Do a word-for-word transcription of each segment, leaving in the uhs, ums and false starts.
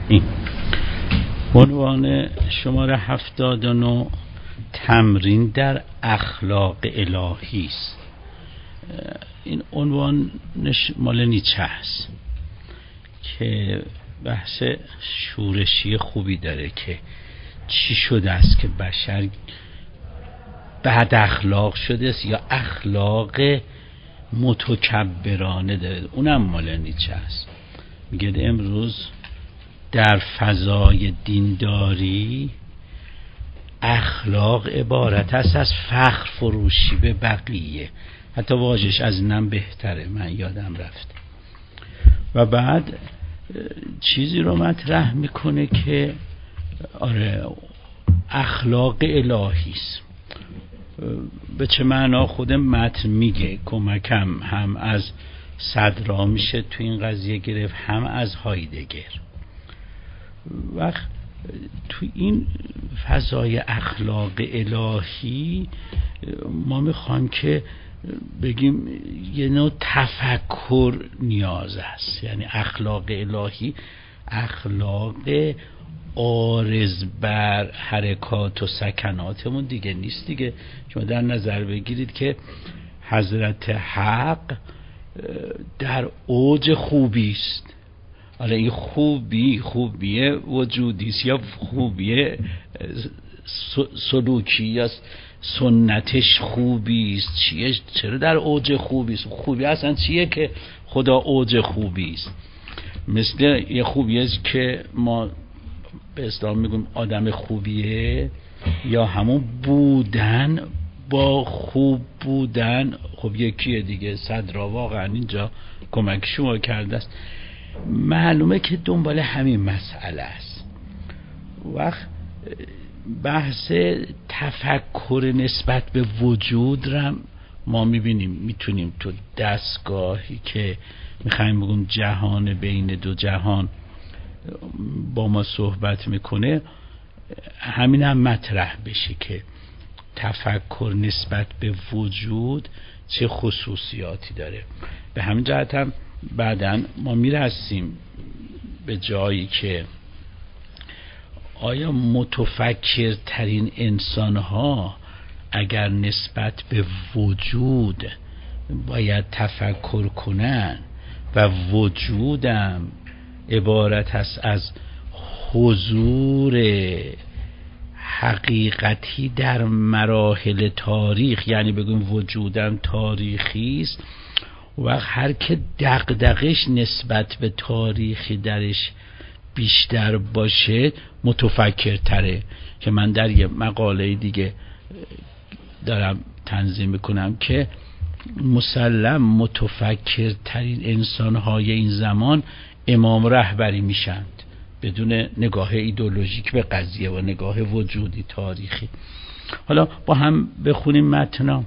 این عنوان شماره هفتاد و نه تمرین در اخلاق الهی است. این عنوانش مال نیچه است که بحث شورشی خوبی داره که چی شده است که بشر بد اخلاق شده است یا اخلاق متکبرانه داره. اونم مال نیچه است. میگه امروز در فضای دینداری اخلاق عبارت است از فخر فروشی به بقیه. حتی واژش از اینم بهتره، من یادم رفت. و بعد چیزی رو مطرح میکنه که آره اخلاق الهی است. به چه معنا خود متن میگه، کمکم هم از صدرا میشه تو این قضیه گرفت، هم از هایدگر. وقت تو این فضای اخلاق الهی ما میخوایم که بگیم یه نوع تفکر نیاز است. یعنی اخلاق الهی اخلاق عارض بر حرکات و سکناتمون دیگه نیست دیگه. شما در نظر بگیرید که حضرت حق در اوج خوبی است. حالا این خوبی خوبی وجودی است یا خوبی سلوکی است، سنتش خوبی است چیه؟ چرا در اوج خوبی است؟ خوبی اصلا چیه که خدا اوج خوبی است؟ مثل یه خوبی است که ما به اسلام میگیم آدم خوبیه، یا همون بودن با خوب بودن. خب یکیه دیگه. صدرا واقعا اینجا کمک شما کرده است. معلومه که دنبال همین مسئله است. وقت بحث تفکر نسبت به وجود را ما میبینیم، میتونیم تو دستگاهی که میخوایم بگیم جهان بین دو جهان با ما صحبت میکنه همین هم مطرح بشه که تفکر نسبت به وجود چه خصوصیاتی داره. به همین جهت هم بعداً ما میرسیم به جایی که آیا متفکرترین انسانها اگر نسبت به وجود باید تفکر کنن و وجودم عبارت است از حضور حقیقتی در مراحل تاریخ، یعنی بگیم وجودم تاریخی است، و هر که دغدغش نسبت به تاریخی درش بیشتر باشه متفکرتره. که من در یه مقاله دیگه دارم تنظیم میکنم که مسلم متفکرترین انسانهای این زمان امام رهبری میشند بدون نگاه ایدئولوژیک به قضیه و نگاه وجودی تاریخی. حالا با هم بخونیم متنا.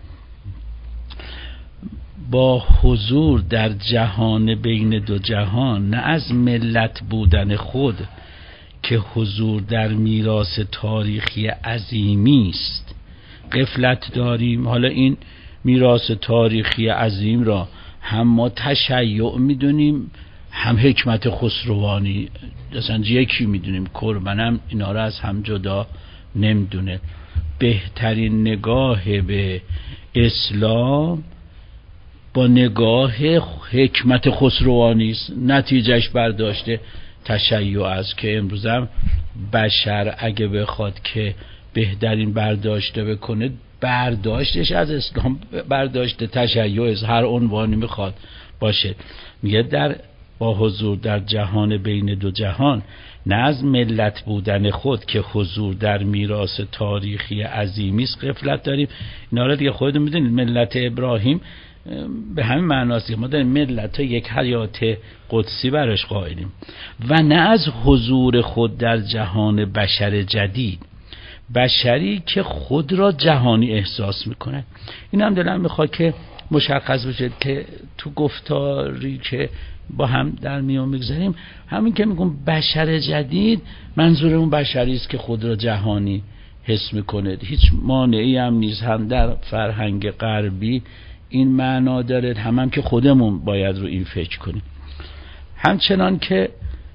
با حضور در جهان بین دو جهان، نه از ملت بودن خود که حضور در میراث تاریخی عظیمی است غفلت داریم. حالا این میراث تاریخی عظیم را هم ما تشیع میدونیم، هم حکمت خسروانی اصلا یکی میدونیم. کربنم اینا را از هم جدا نمیدونه. بهترین نگاه به اسلام با نگاه حکمت خسروانی است. نتیجهش برداشته تشیع است که امروز هم بشر اگه بخواد که بهترین برداشته بکنه، برداشتش از اسلام برداشته تشیع است. هر عنوانی میخواد باشه. میگه در با حضور در جهان بین دو جهان، نه از ملت بودن خود که حضور در میراث تاریخی عظیمی است غفلت داریم. اینا رو دیگه خودتون میدونید. ملت ابراهیم به همین معناست که ما داریم ملت یک حیات قدسی براش قائلیم. و نه از حضور خود در جهان بشر جدید، بشری که خود را جهانی احساس میکنه. این هم دلم میخواد که مشخص بشه که تو گفتاری که با هم در میان میگذاریم، همین که میگم بشر جدید، منظورمون بشری است که خود را جهانی حس میکنه. هیچ مانعی هم نیست. هم در فرهنگ غربی این معنا داره، هم, هم که خودمون باید رو این فکر کنیم. همچنان که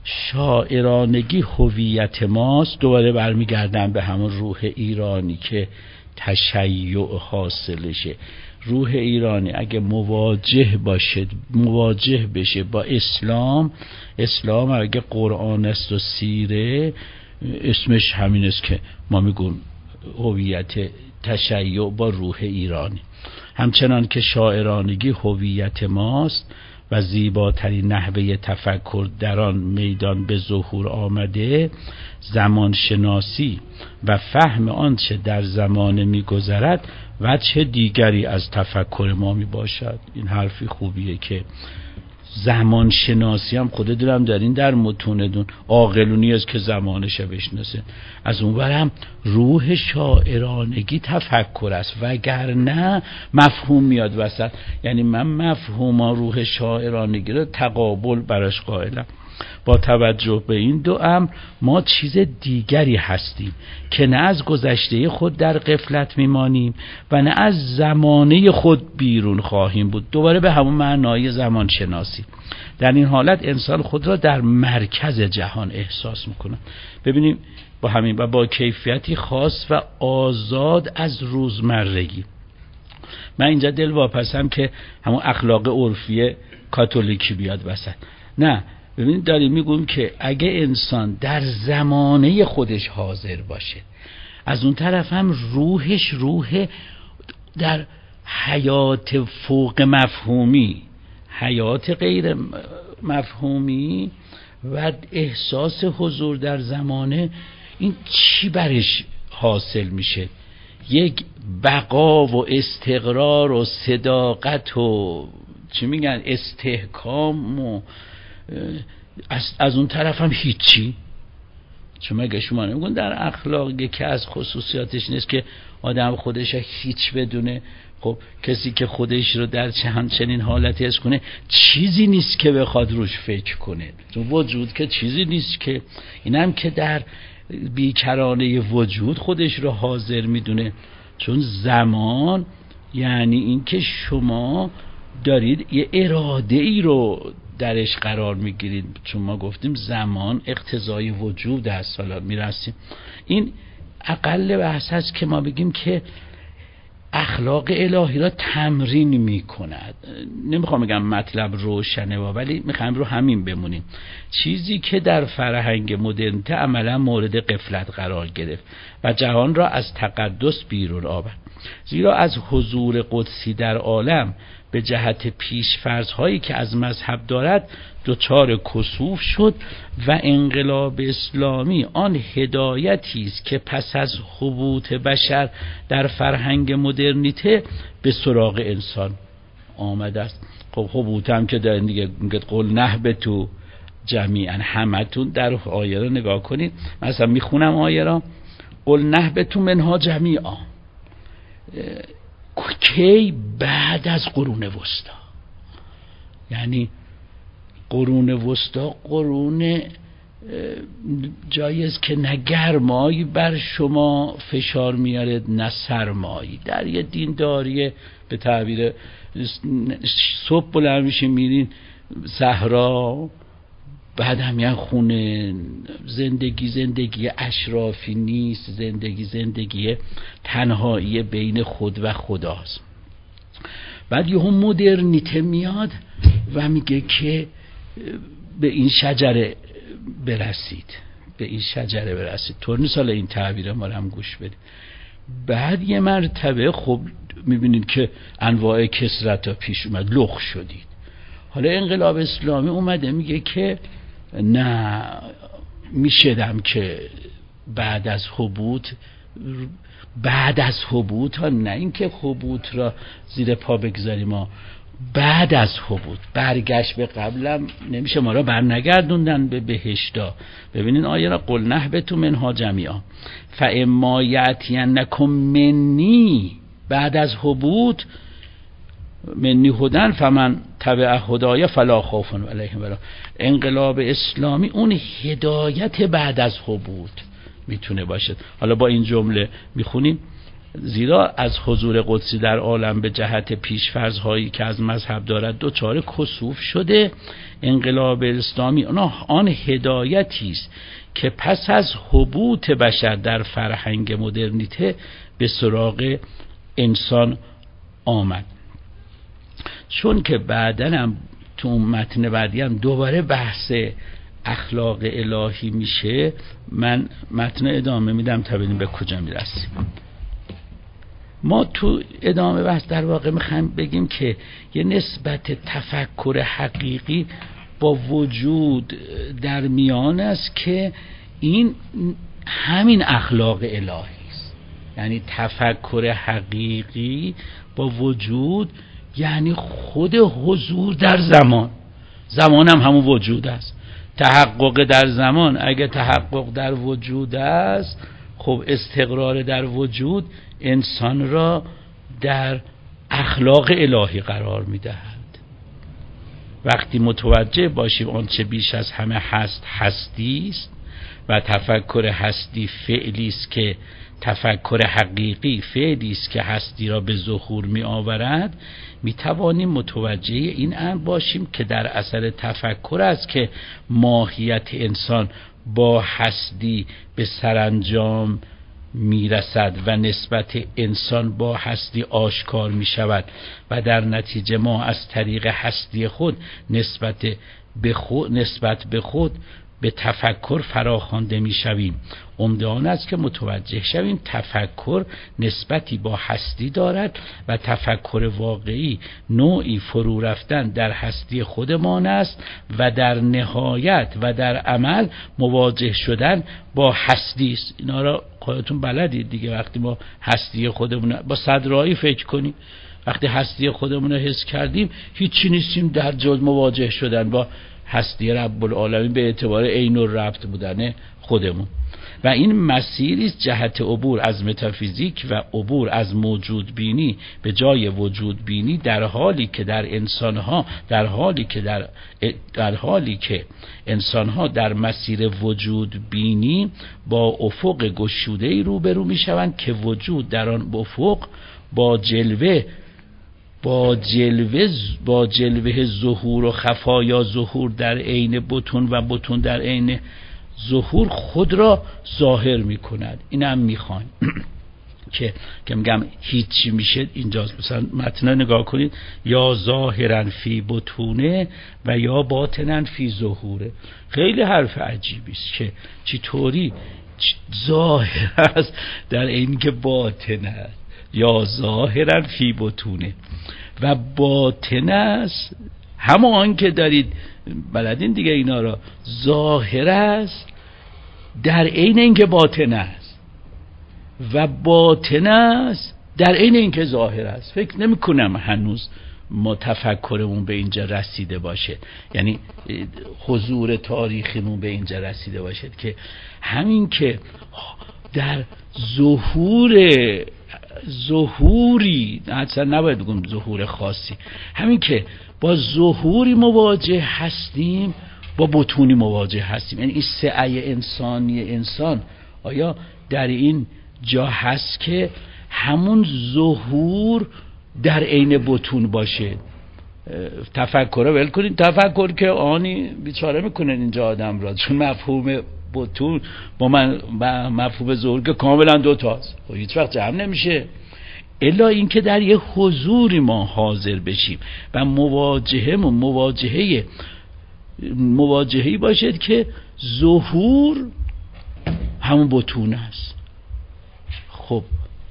شاعرانگی هویت ماست. دوباره برمیگردم به همون روح ایرانی که تشیع حاصلشه. روح ایرانی اگه مواجه باشه مواجه بشه با اسلام، اسلام اگه قرآن است و سیره، اسمش همین است که ما میگیم هویت تشیع با روح ایرانی. همچنان که شاعرانگی هویت ماست و زیباترین نحوه تفکر در آن میدان به ظهور آمده، زمان شناسی و فهم آنچه در زمان میگذرد وجه دیگری از تفکر ما می باشد. این حرفی خوبیه که زمان شناسی هم خود دارم دارین در متوندون عاقلونی است که زمانش بشناسه. از اون برم روح شاعرانگی تفکر است، وگرنه مفهوم میاد وسط. یعنی من مفهوم روح شاعرانگی رو تقابل براش قائلم. با توجه به این دو امر ما چیز دیگری هستیم که نه از گذشته خود در غفلت میمانیم و نه از زمانه خود بیرون خواهیم بود. دوباره به همون معنای زمان شناسی. در این حالت انسان خود را در مرکز جهان احساس میکنه. ببینیم با همین و با کیفیتی خاص و آزاد از روزمرگی. من اینجا دل واپسم که همون اخلاق عرفی کاتولیکی بیاد وسط. نه، ببینید داریم میگویم که اگه انسان در زمانه خودش حاضر باشه، از اون طرف هم روحش روح در حیات فوق مفهومی، حیات غیر مفهومی و احساس حضور در زمانه، این چی برش حاصل میشه؟ یک بقا و استقرار و صداقت و چی میگن استحکام و از, از اون طرف هم هیچی. چون مگه شما نمیگن در اخلاق یکی از خصوصیاتش نیست که آدم خودش هیچ بدونه؟ خب کسی که خودش رو در چنین حالتی حس کنه چیزی نیست که بخواد روش فکر کنه. چون وجود که چیزی نیست که، اینم که در بیکرانه وجود خودش رو حاضر میدونه. چون زمان یعنی این که شما دارید یه اراده ای رو درش قرار میگیرید. چون ما گفتیم زمان اقتضای وجود است. حالا میرسیم این اقل بحث هست که ما بگیم که اخلاق الهی را تمرین میکند. نمیخوام بگم مطلب روشنه ولی میخوام رو همین بمونیم. چیزی که در فرهنگ مدرنیته عملا مورد غفلت قرار گرفت و جهان را از تقدس بیرون آورد. زیرا از حضور قدسی در عالم به جهت پیشفرض هایی که از مذهب دارد دچار کسوف شد و انقلاب اسلامی آن هدایتی است که پس از هبوط بشر در فرهنگ مدرنیته به سراغ انسان آمده است. خب هبوط هم که دارین دیگه، میگه قل نهبطوا جمیعا، همتون در آیه رو نگاه کنید. مثلا میخونم آیه را، قل نهبطوا منها جمیعا. کی؟ بعد از قرون وسطا. یعنی قرون وسطا قرون جایی است که نه گرمایی بر شما فشار میاره نه سرمایی. در یه دینداری به تعبیر صبح بلند میشین میرین صحرا، بعد هم یه خونه. زندگی زندگی اشرافی نیست، زندگی زندگی تنهایی بین خود و خداست. بعد یه هم مدرنیته میاد و میگه که به این شجره برسید، به این شجره برسید. طور نیست حالا این تعبیر ما رو هم گوش بدید. بعد یه مرتبه خب میبینید که انواع کسرت ها پیش اومد، لخ شدید. حالا انقلاب اسلامی اومده میگه که نه، میشدم که بعد از هبوط، بعد از هبوط ها، نه اینکه هبوط را زیر پا بگذاریم ما، بعد از هبوط برگشت به قبلم نمیشه، ما را برنگردوندن به بهشتا. ببینین آیه را، قل نهبطوا منها جمیعا فاما یأتینکم منی، بعد از هبوط منی هدن فمن تبع هدایا فلا خوف علیهم ولا. انقلاب اسلامی اون هدایت بعد از هبوط میتونه باشه. حالا با این جمله میخونیم زیرا از حضور قدسی در عالم به جهت پیش‌فرض هایی که از مذهب دارد دچار کسوف شده. انقلاب اسلامی آن هدایتی است که پس از هبوط بشر در فرهنگ مدرنیته به سراغ انسان آمد. چون که بعداً هم تو متن بعدی هم دوباره بحث اخلاق الهی میشه، من متن ادامه میدم تا ببینیم به کجا میرسیم. ما تو ادامه بحث در واقع میخوایم بگیم که یه نسبت تفکر حقیقی با وجود در میان است که این همین اخلاق الهی است. یعنی تفکر حقیقی با وجود یعنی خود حضور در زمان. زمان هم همون وجود است. تحقق در زمان اگه تحقق در وجود است، خب استقرار در وجود انسان را در اخلاق الهی قرار میدهد. وقتی متوجه باشیم آنچه بیش از همه هست هستی است و تفکر هستی فعلی است که تفکر حقیقی فعلی است که هستی را به ظهور می آورد، می توانیم متوجه این امر باشیم که در اثر تفکر است که ماهیت انسان با هستی به سرانجام می رسد و نسبت انسان با هستی آشکار می شود و در نتیجه ما از طریق هستی خود نسبت به خود نسبت به خود به تفکر فراخوانده می شویم. عمده آن است که متوجه شویم تفکر نسبتی با هستی دارد و تفکر واقعی نوعی فرو رفتن در هستی خودمان است و در نهایت و در عمل مواجه شدن با هستی است. اینا را خودتون بلدید دیگه. وقتی ما هستی خودمون با صدرایی فکر کنیم، وقتی هستی خودمون رو حس کردیم هیچی نیستیم در جز مواجه شدن با هستی رب العالمین به اعتبار عین الربط بودن خودمون. و این مسیری است جهت عبور از متافیزیک و عبور از موجود بینی به جای وجود بینی، در حالی که در انسانها در حالی که در در حالی که انسانها در مسیر وجود بینی با افق گشوده‌ای روبرو میشوند که وجود در آن افق با جلوه با جلوه با جلوه ظهور و خفا یا ظهور در عین بطون و بطون در عین ظهور خود را ظاهر می کند. اینم میخوایم که که میگم هیچی میشه اینجاست. مثلا متن نگاه کنید، یا ظاهرا فی بطونه و یا باطنا فی ظهوره. خیلی حرف عجیبی است که چطوری ظاهر است در عین که باطن است، یا ظاهرا فی بطونه و باطن است همان که دارید بلدین دیگه اینا را، ظاهر است در عین اینکه باطن است و باطن است در عین اینکه ظاهر است. فکر نمی کنم هنوز ما تفکرمون به اینجا رسیده باشه، یعنی حضور تاریخیمون به اینجا رسیده باشه که همین که در ظهور ظهوری، اصلا نباید بگم ظهور خاصی، همین که با ظهوری مواجه هستیم با بطونی مواجه هستیم. یعنی این سعی انسانی انسان آیا در این جا هست که همون ظهور در عین بطون باشه. تفکر ول کنید، تفکر که آنی بیچاره میکنن اینجا آدم را، چون مفهوم بطون با من با مفهوم ظهور که کاملا دو تاست و هیچ وقت جمع نمیشه، الا اینکه در یه حضوری ما حاضر بشیم و مواجهه مواجهه مواجهه‌ای باشد که ظهور همون بطون است. خب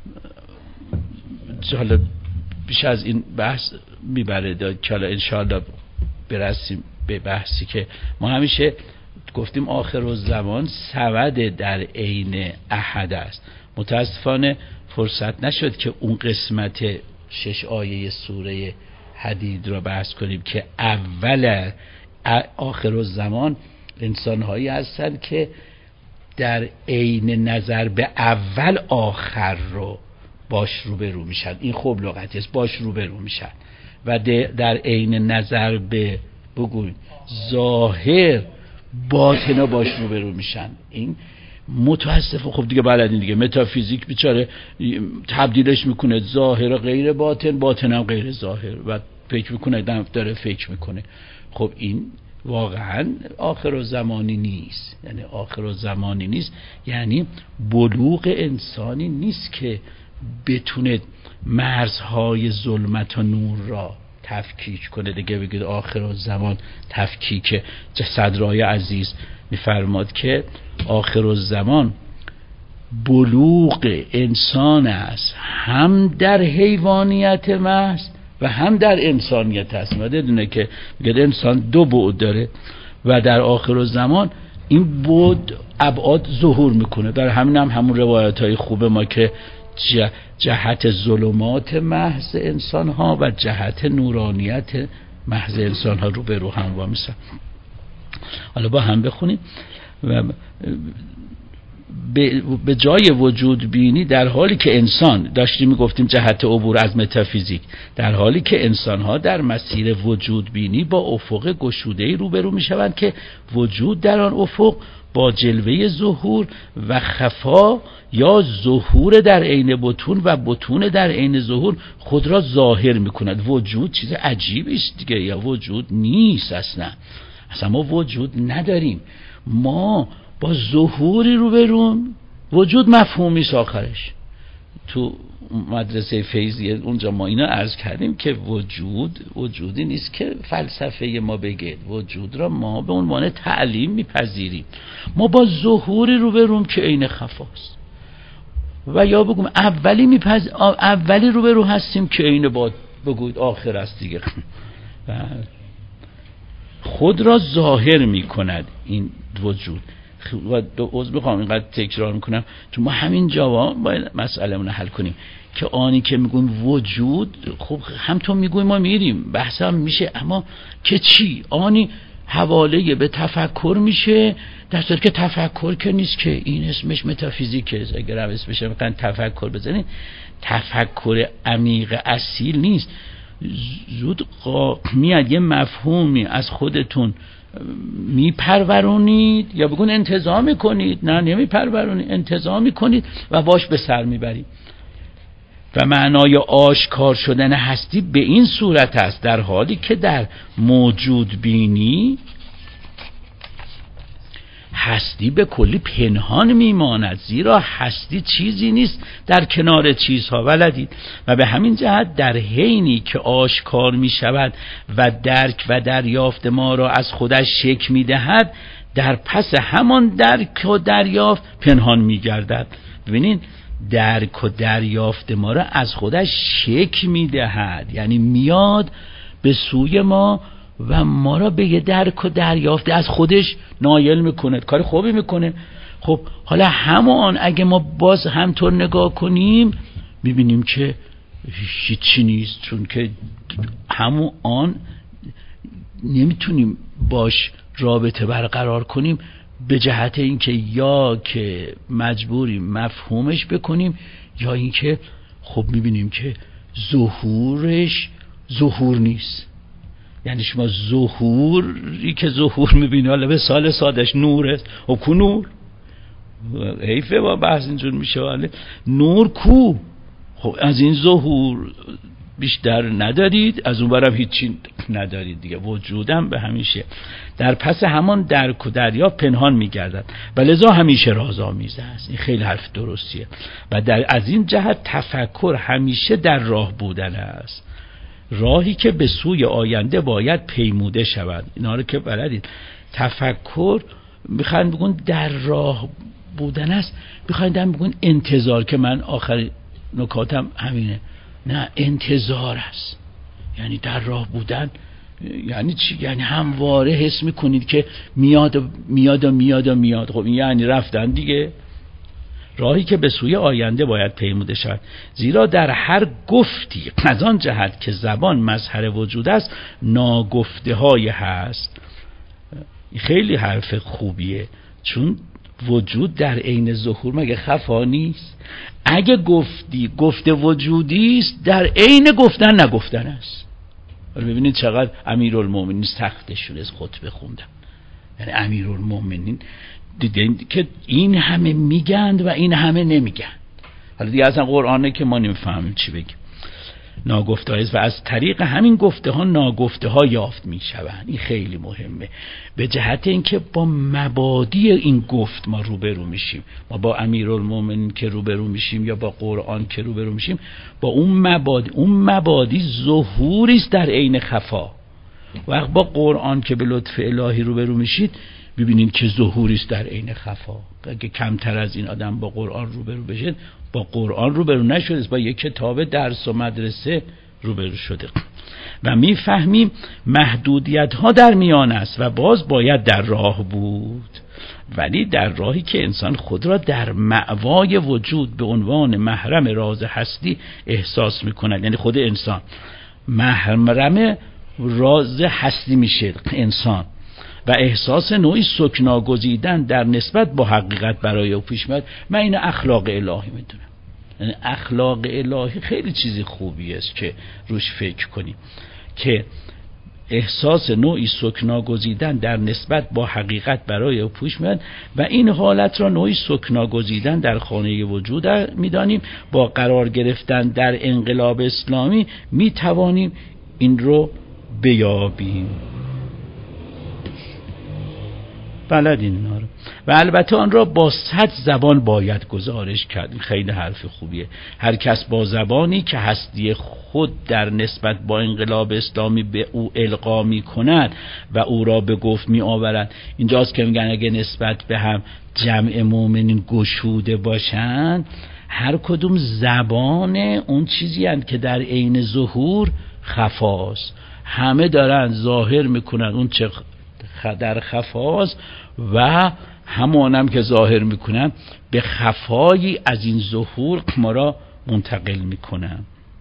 حالا بیش از این بحث میبره داد که حالا انشاءالله برسیم به بحثی که ما همیشه گفتیم آخر الزمان سود در عین احد است. متاسفانه فرصت نشد که اون قسمت شش آیه سوره حدید را بحث کنیم که اول آخر الزمان انسان‌هایی هستند که در عین نظر به اول آخر رو باش روبرو میشن. این خوب لغتی است، باش روبرو میشن و در عین نظر به بگوید ظاهر باطنا باش روبرو میشن. این متاسفه خب دیگه بلدین دیگه، متافیزیک بیچاره تبدیلش میکنه ظاهر غیر باطن، باطن هم غیر ظاهر و فکر میکنه داره فکر میکنه. خب این واقعا آخر زمانی نیست، یعنی آخر زمانی نیست، یعنی بلوغ انسانی نیست که بتونه مرزهای ظلمت و نور را تفکیک کنه دیگه. بگید آخر زمان تفکیک. صدرای عزیز میفرماد که آخر زمان بلوغ انسان است، هم در حیوانیت محض و هم در انسانیت است. ما دیدونه که میگه انسان دو بعد داره و در آخر زمان این بعد ابعاد ظهور میکنه. در همین هم همون روایت های خوب ما که جهت ظلمات محض انسان ها و جهت نورانیت محض انسان ها رو به رو هم وامیسن. حالا با هم بخونیم. و به جای وجود بینی، در حالی که انسان داشتیم میگفتیم جهت عبور از متافیزیک، در حالی که انسان ها در مسیر وجود بینی با افق گشوده‌ای روبرو میشوند که وجود در آن افق با جلوه ظهور و خفا یا ظهور در عین بطون و بطون در عین ظهور خود را ظاهر میکند. وجود چیز عجیبی است دیگه، یا وجود نیست اصلا. اصلا ما وجود نداریم، ما با ظهوری رو برون. وجود مفهومیست آخرش. تو مدرسه فیضیه اونجا ما اینا عرض کردیم که وجود وجودی نیست که فلسفه ما بگه. وجود را ما به عنوان تعلیم میپذیریم. ما با ظهوری رو برون که عین خفاست، و یا بگم اولی میپذ... اولی رو برو هستیم که عین با بگوید آخر است دیگه. خود را ظاهر میکند این وجود. و دو عضو بخوام اینقدر تکرار میکنم، تو ما همین جواب باید مسئله رو حل کنیم که آنی که میگویم وجود، خب هم تو میگویم ما میریم بحث هم میشه، اما که چی؟ آنی حواله به تفکر میشه، در صورتی که تفکر که نیست که. این اسمش متافیزیکه. اگر هم اسمش میخواین تفکر بزنید، تفکر عمیق اصیل نیست. زود میاد یه مفهومی از خودتون میپرورونید، یا بگون انتزاع میکنید. نه نمیپرورونید، انتزاع میکنید و باش به سر میبرید. و معنای آشکار شدن هستی به این صورت است، در حالی که در موجود بینی هستی به کلی پنهان میماند، زیرا هستی چیزی نیست در کنار چیزها. ولدید. و به همین جهت در حینی که آشکار می شود و درک و دریافت ما را از خودش شکل می دهد، در پس همان درک و دریافت پنهان می گردد. ببینین، درک و دریافت ما را از خودش شکل می دهد، یعنی میاد به سوی ما و ما را به یه درک و دریافت از خودش نایل میکنه. کار خوبی میکنه. خب حالا همان اگه ما باز همطور نگاه کنیم میبینیم که هیچی نیست، چون که همون آن نمیتونیم باش رابطه برقرار کنیم، به جهت اینکه یا که مجبوریم مفهومش بکنیم، یا اینکه خب میبینیم که ظهورش ظهور نیست. یعنی شما ظهوری که ظهور میبینی، حالا به سال سادش نور است، و کو نور؟ حیفه با بحث اینجور میشه. ولی نور کو؟ خب از این ظهور بیشتر ندارید، از اون برم هیچی ندارید دیگه. وجودم به همیشه در پس همان درک و دریافت پنهان میگردد و لذا همیشه رازآمیز است. این خیلی حرف درستیه. و در از این جهت تفکر همیشه در راه بودن است، راهی که به سوی آینده باید پیموده شود. اینا رو که بلدید. تفکر میخواین بگون در راه بودن است، میخواین در بگون انتظار، که من آخر نکاتم همینه. نه، انتظار است. یعنی در راه بودن یعنی چی؟ یعنی همواره حس میکنید که میاد و میاد و میاد و میاد. خب این یعنی رفتن دیگه. راهی که به سوی آینده باید پیموده شود، زیرا در هر گفتی از آن جهت که زبان مظهر وجود است، ناگفته های هست. خیلی حرف خوبیه، چون وجود در عین ظهور مگه خفا نیست؟ اگه گفتی گفته وجودی است، در عین گفتن نگفتن است. ببینید چقدر امیرالمومنین تختشون از خطبه خوندن. یعنی امیرالمومنین دیدین که این همه میگند و این همه نمیگند. حالا دیگه اصلا قرآنه که ما نمیفهمیم چی بگیم. ناگفته است و از طریق همین گفته ها ناگفته ها یافت می شوند. این خیلی مهمه، به جهت اینکه با مبادی این گفت ما روبرو میشیم. ما با امیرالمومنین که روبرو میشیم یا با قرآن که روبرو میشیم، با اون مبادی، اون مبادی ظهوری است در عین خفا. وقت با قرآن که به لطف الهی روبرو میشید، ببینید که ظهوری است در عین خفا. اگه کمتر از این آدم با قرآن روبرو بشه، با قرآن روبرو نشده، با یک کتاب درس و مدرسه روبرو شده و میفهمیم محدودیت ها در میان است و باز باید در راه بود، ولی در راهی که انسان خود را در مأوای وجود به عنوان محرم راز هستی احساس میکند. یعنی خود انسان محرم راز هستی میشه انسان و احساس نوعی سکنا گزیدن در نسبت با حقیقت برای او پیش میاد. من این اخلاق الهی میدونم. یعنی اخلاق الهی خیلی چیزی خوبی است که روش فکر کنیم، که احساس نوعی سکنا گزیدن در نسبت با حقیقت برای او پیش میاد و این حالت را نوعی سکنا گزیدن در خانه وجود میدانیم. با قرار گرفتن در انقلاب اسلامی میتوانیم این رو بیابیم. بلدین اینا رو. و البته آن را با صد زبان باید گزارش کرد. خیلی حرف خوبیه. هر کس با زبانی که هستی خود در نسبت با انقلاب اسلامی به او القا می کند و او را به گفت می آورد. اینجاست که میگن اگه نسبت به هم جمع مؤمنین گشوده باشند، هر کدوم زبان اون چیزی هست که در عین ظهور خفاست. همه دارن ظاهر میکنن اون چه در خفاست و همانم که ظاهر میکنن به خفایی از این ظهور ما را منتقل میکنن.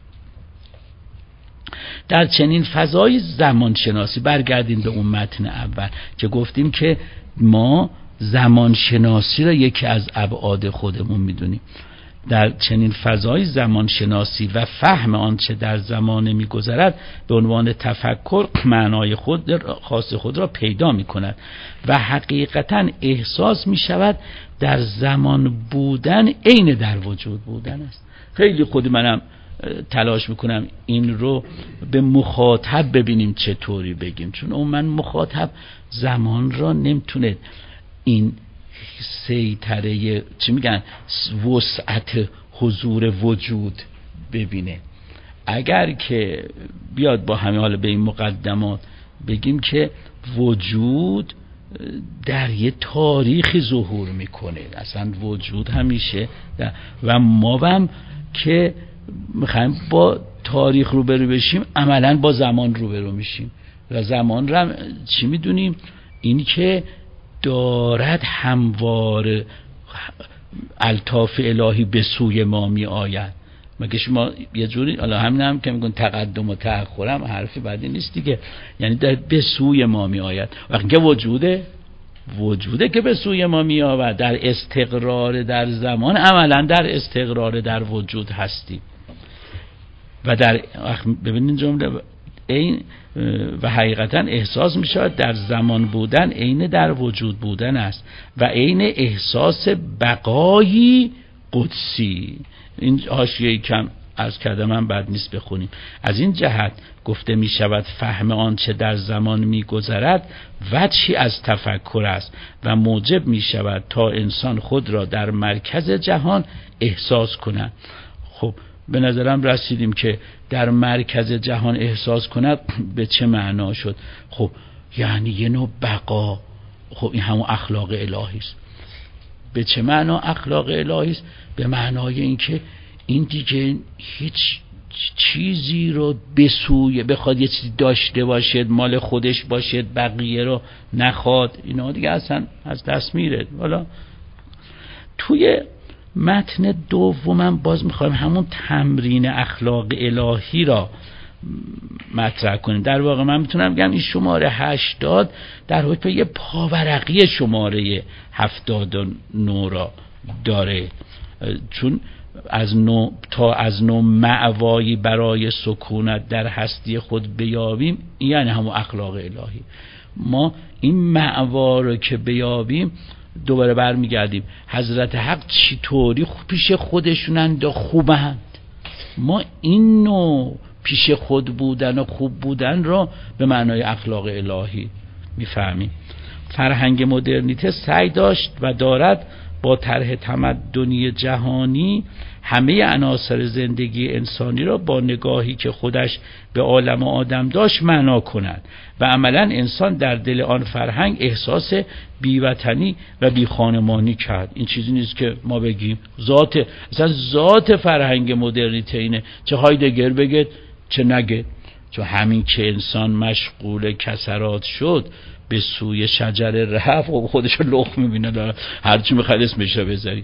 در چنین فضای زمانشناسی برگردیم به اون متن اول که گفتیم که ما زمانشناسی را یکی از ابعاد خودمون میدونیم. در چنین فضای زمانشناسی و فهم آنچه در زمان میگذرد به عنوان تفکر معنای خود خاص خود را پیدا میکند و حقیقتا احساس میشود در زمان بودن عین در وجود بودن است. خیلی خود منم تلاش میکنم این رو به مخاطب ببینیم چطوری بگیم، چون اون من مخاطب زمان را نمیتونه این سیطره چی میگن وسعت حضور وجود ببینه. اگر که بیاد با همه حال به این مقدمات بگیم که وجود در یه تاریخی ظهور میکنه، اصلا وجود همیشه و ما هم که میخوایم با تاریخ روبرو بشیم عملا با زمان روبرو میشیم و زمان رو چی میدونیم؟ این که دارد هموار الطاف الهی به سوی ما می آید. مگه شما یه جوری حالا همین هم که میگن تقدم و تأخر هم حرفی بعدی نیست دیگه، یعنی در به سوی ما می آید. وقتی که وجوده وجوده که به سوی ما می آید، در استقرار در زمان عملا در استقرار در وجود هستی و در ببینید جمله این و حقیقتا احساس می شود در زمان بودن عین در وجود بودن است و عین احساس بقایی قدسی. این حاشیه‌ای کم عرض کردم من بد نیست بخونیم. از این جهت گفته می شود فهم آنچه در زمان می گذرد وجهی از تفکر است و موجب می شود تا انسان خود را در مرکز جهان احساس کند. خب به نظرم رسیدیم که در مرکز جهان احساس کند به چه معنا شد؟ خب یعنی یه نوع بقا. خب این همون اخلاق الهی است. به چه معنا اخلاق الهی است؟ به معنای اینکه این دیگه هیچ چیزی رو بسوی بخواد یه چیزی داشته باشد، مال خودش باشد، بقیه رو نخواد، اینا دیگه اصلا از دست میره. حالا توی متن دومم باز میخوایم همون تمرین اخلاق الهی را مطرح کنیم. در واقع من میتونم بگم این شماره هشتاد در حکم یه پاورقی شماره هفتاد و نه را داره، چون از نوع تا از نوع مأوایی برای سکونت در هستی خود بیابیم، یعنی همون اخلاق الهی. ما این مأوا رو که بیابیم دوباره برمیگردیم حضرت حق چطوری پیش خودشونند و خوبند، ما این نوع پیش خود بودن و خوب بودن را به معنای اخلاق الهی میفهمیم. فرهنگ مدرنیته سعی داشت و دارد با طرح تمدنی جهانی همه عناصر زندگی انسانی را با نگاهی که خودش به عالم آدم داشت معنا کند و عملا انسان در دل آن فرهنگ احساس بیوطنی و بیخانمانی کرد. این چیزی نیست که ما بگیم، ذات اصلا ذات فرهنگ مدرنیته اینه، چه هایدگر بگه چه نگه، چون همین که انسان مشغول کسرات شد به سوی شجره رفت و خودش رو لخ میبینه داره هرچی میخواد اسمش رو بذارید.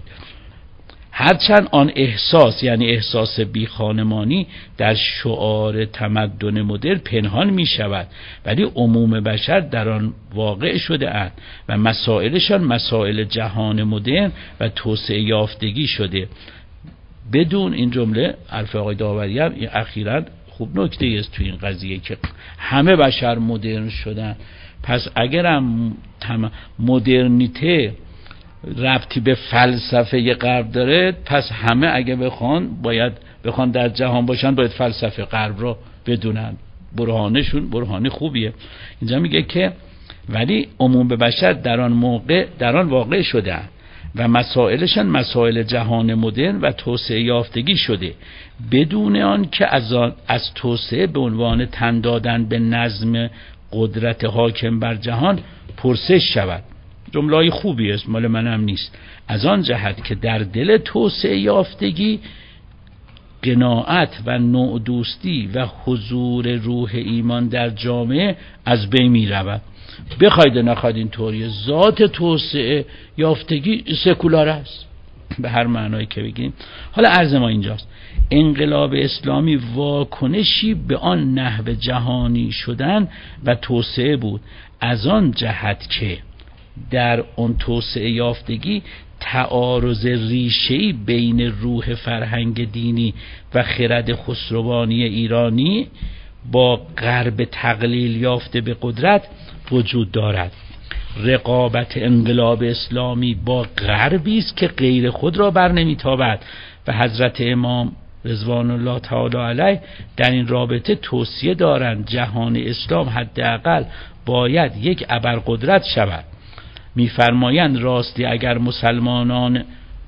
هرچند آن احساس یعنی احساس بیخانمانی در شعار تمدن مدرن پنهان می شود، ولی عموم بشر در آن واقع شده اند و مسائلشان مسائل جهان مدرن و توسعه یافتگی شده. بدون این جمله حرف آقای داوری هم اخیراً خوب نکته است تو این قضیه که همه بشر مدرن شدن، پس اگرم مدرنیته ربطی به فلسفه غرب داره، پس همه اگه بخوان باید بخوان در جهان باشن باید فلسفه غرب رو بدونن. برهانشون برهان خوبیه. اینجا میگه که ولی عموم بشر در آن موقع در آن واقع شدن و مسائلشان مسائل جهان مدرن و توسعه یافتگی شده، بدون آن که از آن از توسعه به عنوان تن دادن به نظم قدرت حاکم بر جهان پرسش شود. جمله‌ای خوبی است، مال منم نیست. از آن جهت که در دل توسعه یافتگی قناعت و نوع دوستی و حضور روح ایمان در جامعه از بین می رود. بخواید نخواید اینطوریه، ذات توسعه یافتگی سکولار است به هر معنایی که بگیم. حالا عرض ما اینجاست، انقلاب اسلامی واکنشی به آن نحو جهانی شدن و توسعه بود، از آن جهت که در اون توسعه یافتگی تعارض ریشه‌ای بین روح فرهنگ دینی و خرد خسروانی ایرانی با غرب تقلیل یافته به قدرت وجود دارد. رقابت انقلاب اسلامی با غربی است که غیر خود را بر نمیتابد و حضرت امام رضوان الله تعالی علیه در این رابطه توصیه دارند جهان اسلام حداقل باید یک ابرقدرت شود. می‌فرمایند راستی اگر مسلمانان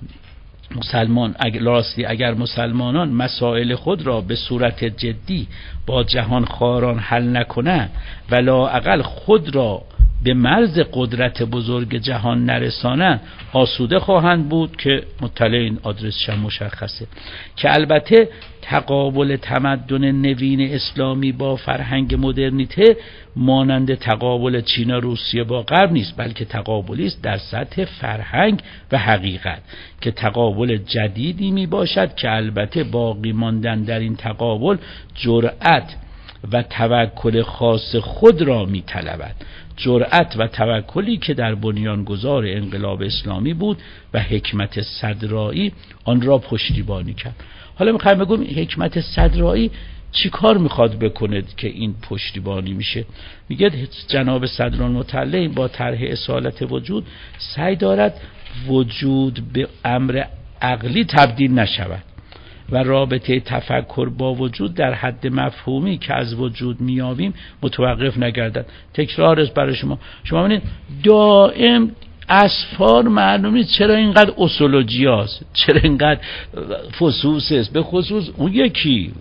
مسلمان اگر راستی اگر مسلمانان مسائل خود را به صورت جدی با جهان خواران حل نکنند و لااقل خود را به مرز قدرت بزرگ جهان نرسانند، آسوده خواهند بود که مطلع این آدرسش مشخصه. که البته تقابل تمدن نوین اسلامی با فرهنگ مدرنیته مانند تقابل چین و روسیه با غرب نیست، بلکه تقابلی است در سطح فرهنگ و حقیقت که تقابل جدیدی می باشد که البته باقی ماندن در این تقابل جرأت و توکل خاص خود را می طلبد، جرأت و توکلی که در بنیانگذار انقلاب اسلامی بود و حکمت صدرایی آن را پشتیبانی کرد. حالا میخوایم بگم حکمت صدرایی چی کار میخواد بکنه که این پشتیبانی میشه؟ میگه جناب صدرالمطلع با طرح اصالت وجود سعی دارد وجود به امر عقلی تبدیل نشود و رابطه تفکر با وجود در حد مفهومی که از وجود میابیم متوقف نگردد. تکرار است برای شما. شما ببینید دائم اسفار معلوم نیست چرا اینقدر اصولوجیاست، چرا اینقدر فصوص است، به خصوص اون یکی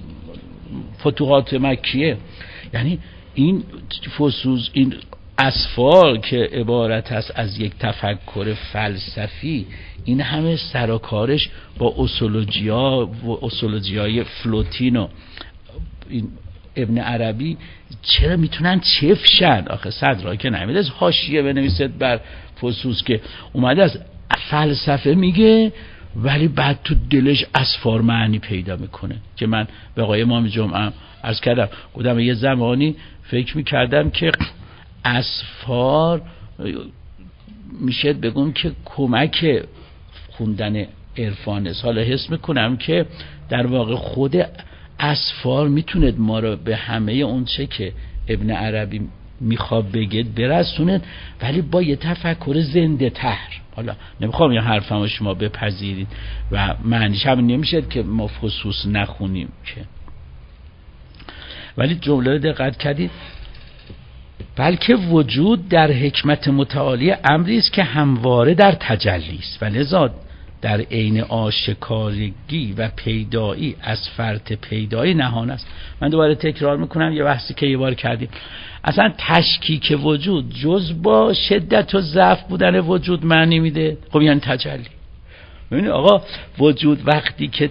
فتوحات مکیه. یعنی این فصوص، این اسفار که عبارت است از یک تفکر فلسفی، این همه سر و کارش با اصولوجیا و اصولوجیای فلوتین و این ابن عربی چرا میتونن چفشن؟ آخه صدرا که نمیده از حاشیه بنویسد بر فصوص که اومده از فلسفه میگه ولی بعد تو دلش اسفار معنی پیدا میکنه. که من به آقای امام جمعه عرض کردم، گفتم یه زمانی فکر میکردم که اسفار میشه بگم که کمک خوندن عرفان است. حالا حس میکنم که در واقع خود اسفار میتونه ما رو به همه اون چه که ابن عربی میخواد بگه برسونه، ولی با یه تفکر زنده تر. حالا نمیخوام یه حرفمو شما بپذیرید و معنیش هم نمیشه که ما فصوص نخونیم که، ولی جمله رو دقت کردید، بلکه وجود در حکمت متعالی امری است که همواره در تجلی است و لذا در عین آشکارگی و پیدایی از فرط پیدایی نهان است. من دوباره تکرار میکنم یه بحثی که یه بار کردیم، اصلا تشکیک وجود جز با شدت و ضعف بودن وجود معنی میده. خب یعنی تجلی. ببینید آقا وجود وقتی که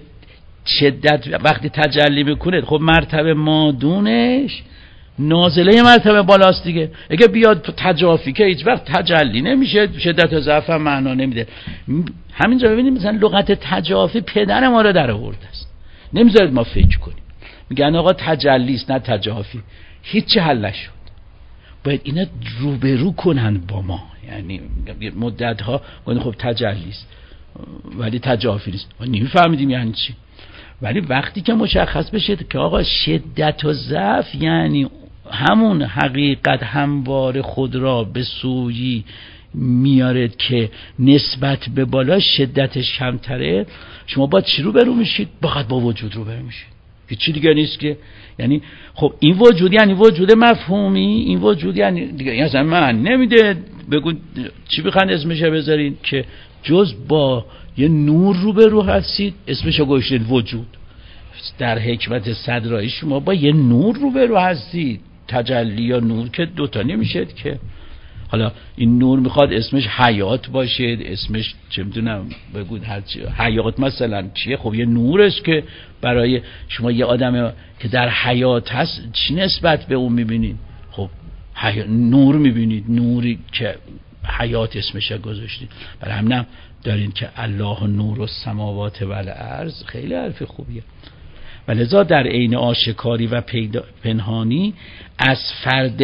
شدت وقتی تجلی میکنه، خب مرتبه مادونش نازله مرتبه بالاست دیگه. اگه بیاد تجافی که هیچ وقت تجلی نمیشه، شدت و ضعف هم معنا نمیده. همینجا ببینید مثلا لغت تجافی پدر ما رو در آورده است، نمیذارید ما فکر کنیم. میگن آقا تجلی است نه تجافی، هیچ حل نشد. باید اینا روبرو کنن با ما. یعنی مدت ها گفتن خب تجلی است ولی تجافی نیست، ما نمیفهمیدیم یعنی چی. ولی وقتی که مشخص بشه که آقا شدت و ضعف یعنی همون حقیقت هموار خود را به سویی میارد که نسبت به بالا شدتش کمتره، شما با چی رو برو میشید؟ فقط با وجود رو برو میشید، هیچی دیگه نیست که. یعنی خب این وجود یعنی وجود مفهومی، این وجود یعنی دیگه اصلا من نمیده بگو چی بخواید اسمش بذارین که جز با یه نور رو به رو هستید اسمشو گوشید وجود. در حکمت صدرایی شما با یه نور رو به رو هستید، تجلی یا نور که دوتا نمیشه که. حالا این نور میخواد اسمش حیات باشه، اسمش چه میدونم بگید هر چی حیات مثلا چیه، خب یه نورش که برای شما یه آدم که در حیات هست چی نسبت به اون میبینید؟ خب حی... نور میبینید، نوری که حیات اسمش گذاشتید. برای همینم دارین که الله نور السماوات و الارض، خیلی حرف خوبیه. ولذا در عین آشکاری و پیدا پنهانی از فرد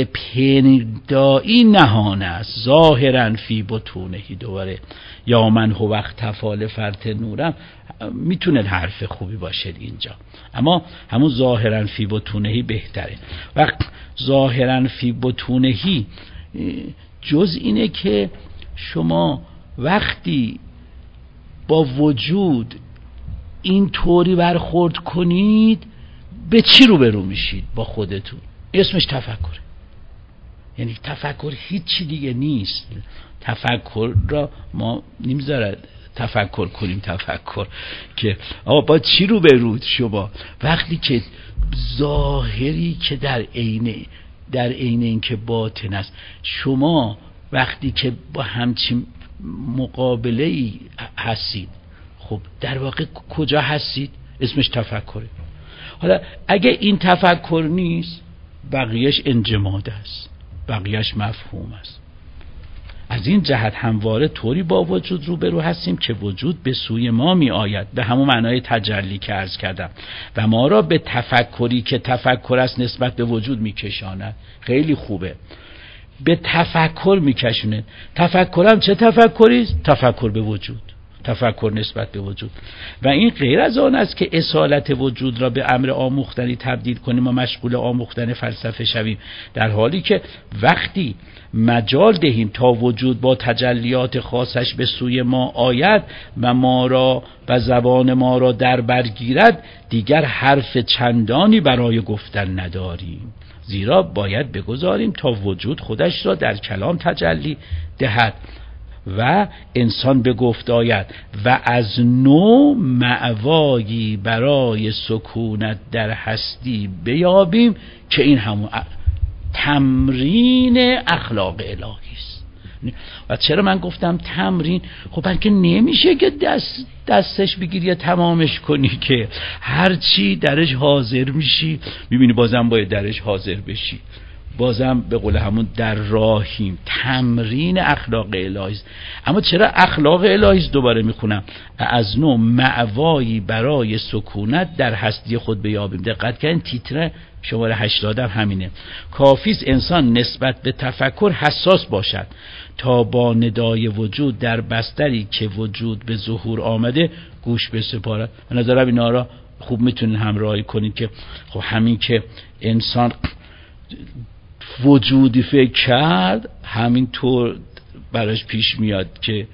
پیدایی نهان است، ظاهرا فی بطونهی. دوباره یا من هو اختفال فرد نورم میتونه حرف خوبی باشه اینجا، اما همون ظاهرا فی بطونهی بهتره. وقت ظاهرا فی بطونهی جز اینه که شما وقتی با وجود این طوری برخورد کنید به چی رو برو میشید؟ با خودتون. اسمش تفکره. یعنی تفکر هیچی دیگه نیست. تفکر را ما نمیذارد تفکر کنیم، تفکر که آقا با چی رو برود شما؟ وقتی که ظاهری که در عین در عین این که باطن است، شما وقتی که با همچین مقابله ای هستید، خب در واقع کجا هستید؟ اسمش تفکره. حالا اگه این تفکر نیست، بقیهش انجماد است، بقیهش مفهوم است. از این جهت همواره طوری با وجود روبرو هستیم که وجود به سوی ما می آید، به همون معنای تجلی که عرض کردم، و ما را به تفکری که تفکر است نسبت به وجود می کشاند. خیلی خوبه، به تفکر می کشونه. تفکرم چه تفکری است؟ تفکر به وجود، تفکر نسبت به وجود. و این غیر از آن است که اصالت وجود را به امر آموختنی تبدیل کنیم و مشغول آموختن فلسفه شویم، در حالی که وقتی مجال دهیم تا وجود با تجلیات خاصش به سوی ما آید و ما را و زبان ما را در برگیرد، دیگر حرف چندانی برای گفتن نداریم، زیرا باید بگذاریم تا وجود خودش را در کلام تجلی دهد و انسان به گفت آید و از نو مأوایی برای سکونت در هستی بیابیم، که این همون تمرین اخلاق الهی است. و چرا من گفتم تمرین؟ خب بلکه نمیشه که دست دستش بگیری یا تمامش کنی، که هر چی درش حاضر میشی میبینی بازم باید درش حاضر بشی، بازم به قول همون در راهیم. تمرین اخلاق الهی است. اما چرا اخلاق الهی است؟ دوباره میخونم از نوع مأوایی برای سکونت در هستی خود بیابیم. دقت کردین تیتر شماره هشتاد همینه. کافیست انسان نسبت به تفکر حساس باشد تا با ندای وجود در بستری که وجود به ظهور آمده گوش بسپارد. به نظرم اینا را خوب میتونین همراهی کنید که خب همین که انسان وجودی فکر کرد همین طور براش پیش میاد که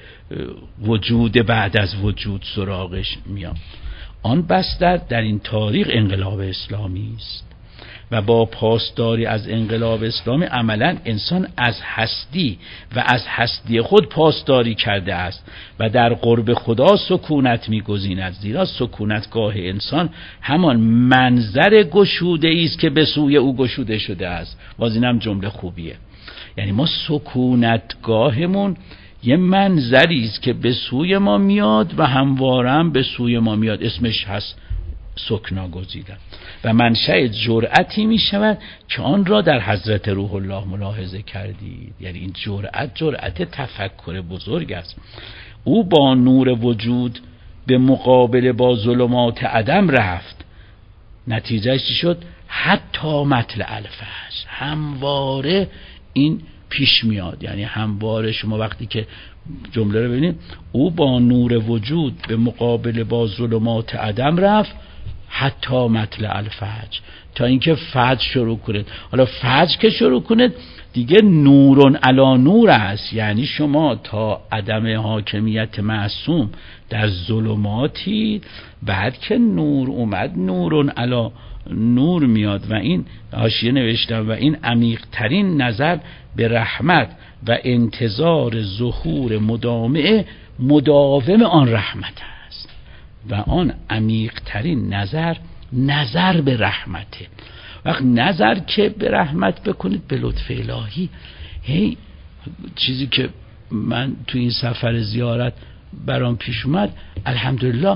وجود بعد از وجود سراغش میاد. آن بستر در این تاریخ انقلاب اسلامی است و با پاسداری از انقلاب اسلامی عملا انسان از هستی و از هستی خود پاسداری کرده است و در قرب خدا سکونت می‌گزیند، زیرا سکونتگاه انسان همان منظر گشوده است که به سوی او گشوده شده است. باز اینم جمله خوبیه، یعنی ما سکونتگاهمون یه منظری است که به سوی ما میاد و همواره هم به سوی ما میاد، اسمش هست سکنا گزیدن و منشأ جرأتی می شود که آن را در حضرت روح الله ملاحظه کردید. یعنی این جرأت جرأت تفکر بزرگ است. او با نور وجود به مقابله با ظلمات عدم رفت، نتیجهش چی شد؟ حتی مطلع الفجر. همواره این پیش میاد، یعنی همواره شما وقتی که جمله رو ببینید، او با نور وجود به مقابله با ظلمات عدم رفت حتی مطلع الفجر، تا اینکه فجر شروع کنید. حالا فجر که شروع کنید دیگه نورون علی نور است، یعنی شما تا عدم حاکمیت معصوم در ظلماتی، بعد که نور اومد نورون علی نور میاد. و این حاشیه نوشتم و این عمیق ترین نظر به رحمت و انتظار ظهور مدامع مداوم آن رحمت است و آن عمیق ترین نظر نظر به رحمته. وقت نظر که به رحمت بکنید به لطف الهی، هی چیزی که من تو این سفر زیارت برام پیش اومد، الحمدلله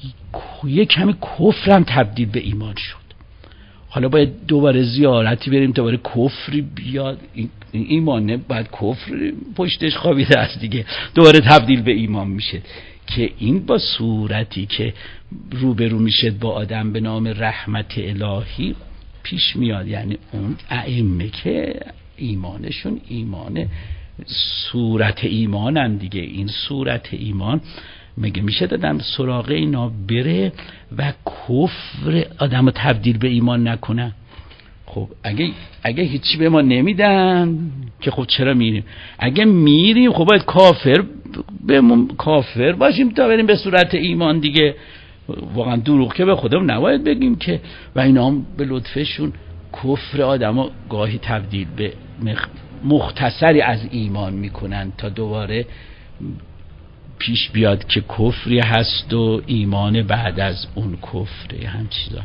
یک کمی کفرم تبدیل به ایمان شد. حالا باید دوباره زیارتی بریم دوباره کفری بیاد، ایمانه باید کفر پشتش خوابیده است دیگه، دوباره تبدیل به ایمان میشه که این با صورتی که روبرو میشه با آدم به نام رحمت الهی پیش میاد. یعنی اون ائمه که ایمانشون ایمان صورت ایمانن دیگه، این صورت ایمان مگه میشه دادم سراغ اینا بره و کفر آدم رو تبدیل به ایمان نکنه؟ خب اگه اگه هیچی به ما نمیدن که خب چرا میریم؟ اگه میریم خب باید کافر بمون کافر باشیم تا بریم به صورت ایمان دیگه. واقعا دروغ که به خودم نباید بگیم که. و اینا هم به لطفشون کفر آدمو گاهی تبدیل به مختصری از ایمان میکنن تا دوباره پیش بیاد که کفری هست و ایمان بعد از اون کفره. هم چیزا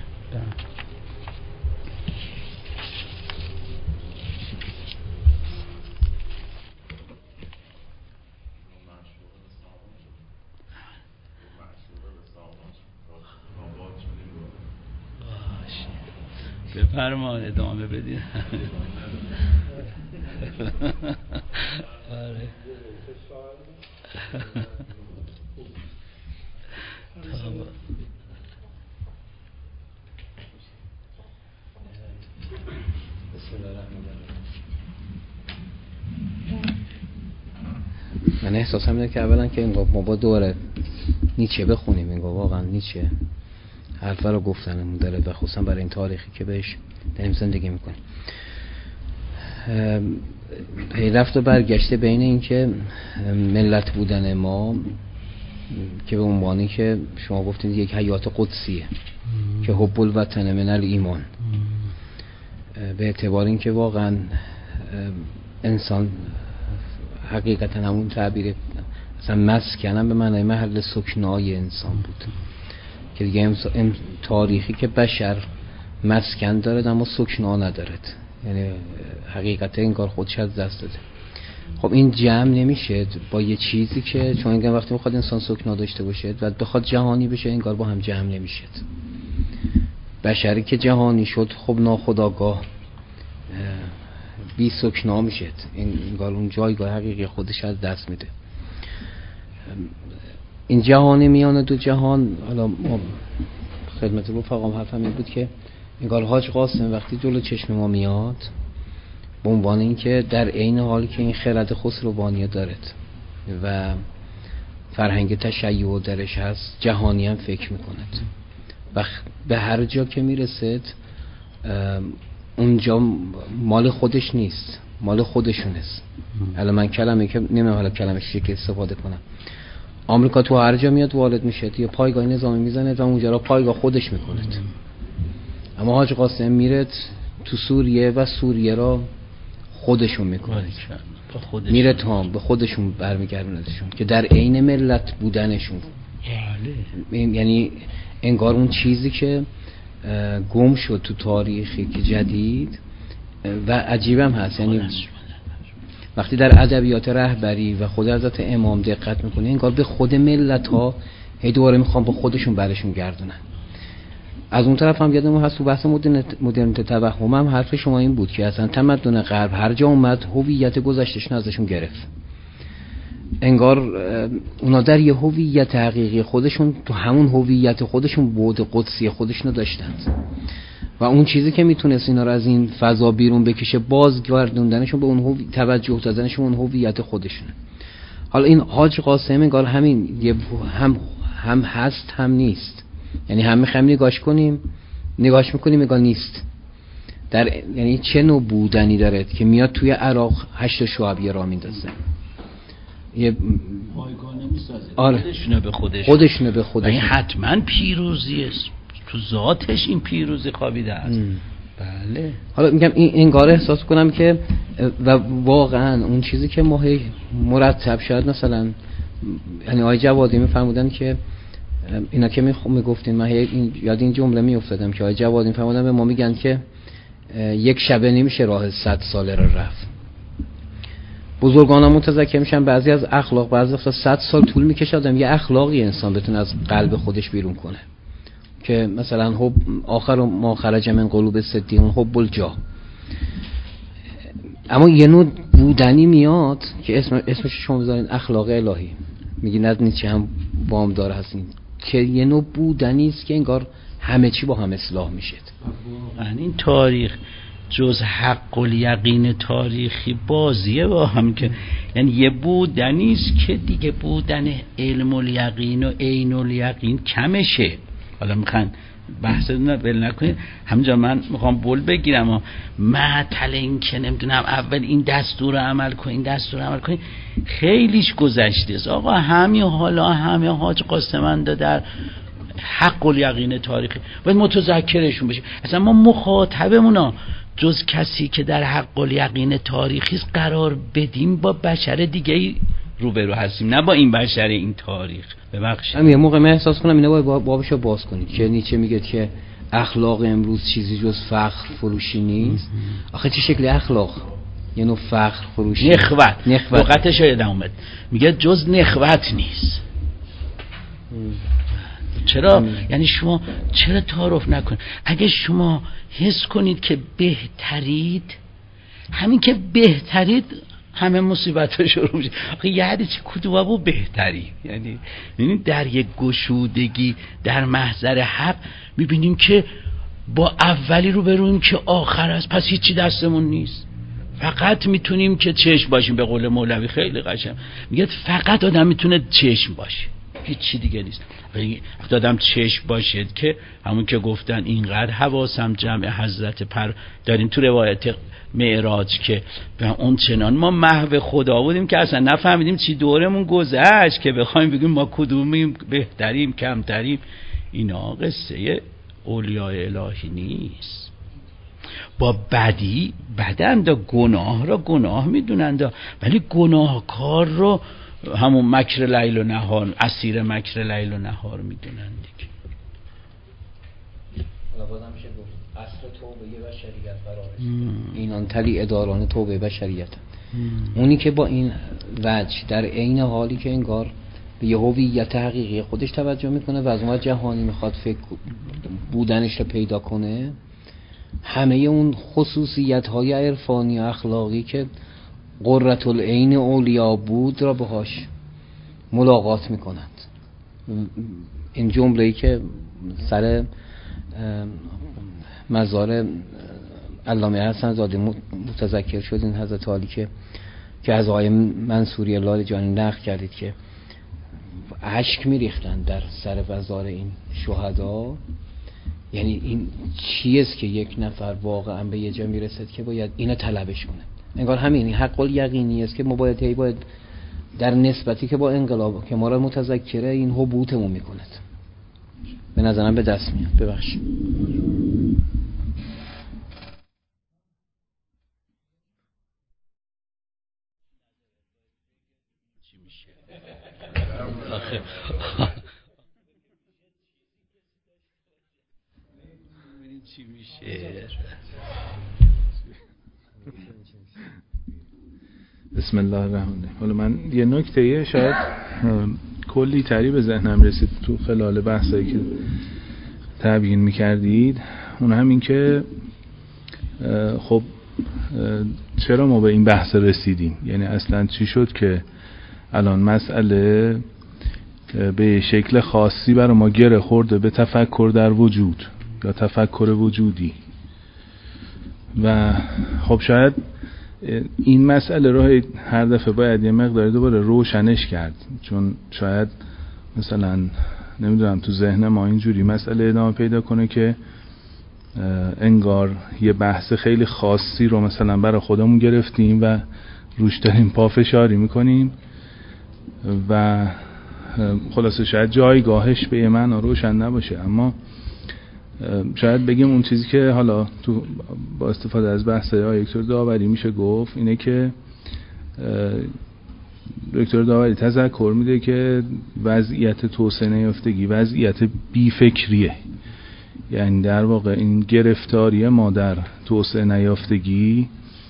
بفرمان ادامه بدین. آره من احساسم اینه که اولا که این ما با دوره نیچه بخونیم، این واقعا نیچه حرفه رو گفتنمون داره و خصوصا برای این تاریخی که بهش داریم زندگی میکنیم. هی رفت و برگشته بین این که ملت بودن ما که به عنوانی که شما گفتید یک حیات قدسیه که حب الوطن من الایمان، به اعتبار این که واقعا انسان حقیقتا همون تعبیر اصلا مسکنم به معنی محل سکنای انسان بود که دیگه این تاریخی که بشر مسکن دارد اما سکنا ندارد، یعنی حقیقت این کار خودش از دست داده. خب این جمع نمیشه با یه چیزی که چون اینکه وقتی میخواد انسان سکنا داشته باشه و بخواد جهانی بشه این کار با هم جمع نمیشه. بشری که جهانی شد خب ناخودآگاه بی سکنا میشه، این کار اون جایگاه حقیقی خودش از دست میده. این جهانی میان دو جهان، حالا ما خدمت رفقام حرفم این بود که این کار حاج قاسم وقتی جلو چشم ما میاد به عنوان این که در عین حالی که این خرد خسروانی دارد و فرهنگ تشیع درش هست، جهانی هم فکر میکند و به هر جا که میرسد اونجا مال خودش نیست، مال خودشون است. الان من کلمه که نمیدونم حالا کلمه چیه که استفاده کنم، آمریکا تو هر جا میاد وارد میشه، یه پایگاه نظامی میزنه و اونجا را پایگاه خودش میکنه. اما حاج قاسم میره تو سوریه و سوریه را خودشون میکنه، میره تام به خودشون برمیگردونتشون که در عین ملت بودنشون. یعنی انگار اون چیزی که گم شد تو تاریخی که جدید و عجیبم هست، یعنی وقتی در ادبیات رهبری و خود حضرت امام دقت میکنه انگار به خود ملت ها هی دوباره میخوام با خودشون برشون گردونن. از اون طرف هم یادم هست تو بحث مدرنیته توهم هم حرف شما این بود که اصلا تمدن غرب هر جا اومد هویت گذشته‌شون ازشون گرفت. انگار اونا در یه هویت حقیقی خودشون تو همون هویت خودشون بعد قدسی خودشونو داشتن و اون چیزی که میتونست اینا رو از این فضا بیرون بکشه بازگردوندنشون به اون هویت، توجه دادنشون اون هویت خودشونه. حالا این حاج قاسم انگار همین یه هم هم هست هم نیست، یعنی هم میخوایم نگاش کنیم نگاش میکنیم انگار نیست. در یعنی چه نوع بودنی داره که میاد توی عراق هشت شعبیه را میندازه، یه پایگاه نمیسازه، آره. خودشونه به خودش خودشونه به خودش. این حتما پیروزی است، تو ذاتش این پیروزی خوابیده است. ام. بله. حالا میگم این انگار احساس کنم که و واقعا اون چیزی که ما مرتب شاید مثلا یعنی آقای جوادی میفرمودن که اینا که میگفتین من این یاد این جمله میافتادم که آقای جوادی میفرمودن به ما میگن که یک شبه نمیشه راه صد ساله رو رفت. بزرگانمون متذکر میشن بعضی از اخلاق بعضی وقتا صد سال طول میکشه آدم یه اخلاقی انسان بتونه از قلب خودش بیرون کنه که مثلا حب آخر ما خرج من قلوب صدیقون حب الجاه. اما یه نوع بودنی میاد که اسم اسمش شما بذارین اخلاق الهی، میگین از نیچه هم وام داره هستین که یه نوع بودنی است که انگار همه چی با هم اصلاح میشه. واقعا این تاریخ جز حق الیقین تاریخی بازیه با هم که یعنی یه بودنی است که دیگه بودن علم الیقین و عین الیقین کمشه. حالا میخوان بحث رو بل نکنید، همینجا من میخوام بول بگیرم و معطل این که نمیدونم اول این دستور عمل کن این دستور عمل کن خیلیش گذشته است آقا. همین حالا همه حاج قاسم در حق الیقین تاریخی باید متذکرشون بشیم. اصلا ما مخاطبمونا جز کسی که در حق الیقین تاریخی قرار بدیم با بشر دیگه روبرو هستیم، نه با این بشر این تاریخ. ببخشید همین موقع من احساس کنم اینا باید بابشو باز کنید که نیچه میگه که اخلاق امروز چیزی جز فخر فروشی نیست. آخه چه شکل اخلاق؟ یه نوع فخر فروشی، نخوت. لغتش یادم اومد میگه جز نخوت نیست. چرا؟ ام. یعنی شما چرا تعارف نکنید؟ اگه شما حس کنید که بهترید، همین که بهترید همه مصیبت ها شروع میشه. آخه یه حدیث کدوم بود بهتری، یعنی یعنی در یک گشودگی در محضر حق میبینیم که با اولی رو برون که آخر است، پس هیچی دستمون نیست، فقط میتونیم که چشم باشیم. به قول مولوی خیلی قشنگ میگه فقط آدم میتونه چشم باشه، هیچی دیگه نیست. وقتی آدم چشم باشد که همون که گفتن اینقدر حواسم جمع حضرت پر داریم تو روایت معراج که به اون چنان ما محو خدا بودیم که اصلا نفهمیدیم چی دورمون گذشت که بخوایم بگیم ما کدومیم بهتریم کمتریم. اینا قصه اولیاء الهی نیست. با بدی بدند و گناه را گناه میدونند، ولی گناهکار رو همون مکر لیل و نهار، اسیر مکر لیل و نهار میدونند دیگه. حالا بازم میشه گفت اصل توبه و شریعت قرارش اینان تلی اداران توبه و شریعت. اونی که با این وجه در عین حالی که انگار به یه هویت حقیقی خودش توجه میکنه و از اون جهانی میخواد فکر بودنش رو پیدا کنه، همه اون خصوصیت های عرفانی و اخلاقی که قرة العین اولیا بود را باهاش ملاقات میکنند. این جمله‌ای که سر مزار علامه حسن زاده متذکر شد، این حضرت عالی که که از آقای منصوری لال جانی نقل کردید که اشک میریختن در سر وزار این شهدا. یعنی این چیست که یک نفر واقعا به یه جا میرسد که باید اینو طلبش کنه؟ انگار همین حق الیقینی است که ما باید هی باید در نسبتی که با انقلاب که ما را متذکره این حبوطمون میکند. به نظرم به دست میاد. ببخشید. چی میشه؟ بسم الله الرحمن الرحیم. حالا من یه نکته شاید کلی تری به ذهنم رسید تو خلال بحثایی که تبیین میکردید، اون همین که خب چرا ما به این بحث رسیدیم، یعنی اصلا چی شد که الان مسئله به شکل خاصی برای ما گره خورده به تفکر در وجود یا تفکر وجودی. و خب شاید این مسئله رو هر دفعه باید یه مقدار دوباره روشنش کرد، چون شاید مثلا نمیدونم تو ذهن ما اینجوری مسئله ادامه پیدا کنه که انگار یه بحث خیلی خاصی رو مثلا برای خودمون گرفتیم و روش داریم پافشاری میکنیم و خلاصه شاید جایگاهش به من روشن نباشه. اما شاید بگیم اون چیزی که حالا تو با استفاده از بحث‌های آقای دکتر داوری میشه گفت اینه که دکتر داوری تذکر میده که وضعیت توسعه نیافتگی وضعیت بیفکریه، یعنی در واقع این گرفتاری ما در توسعه نیافتگی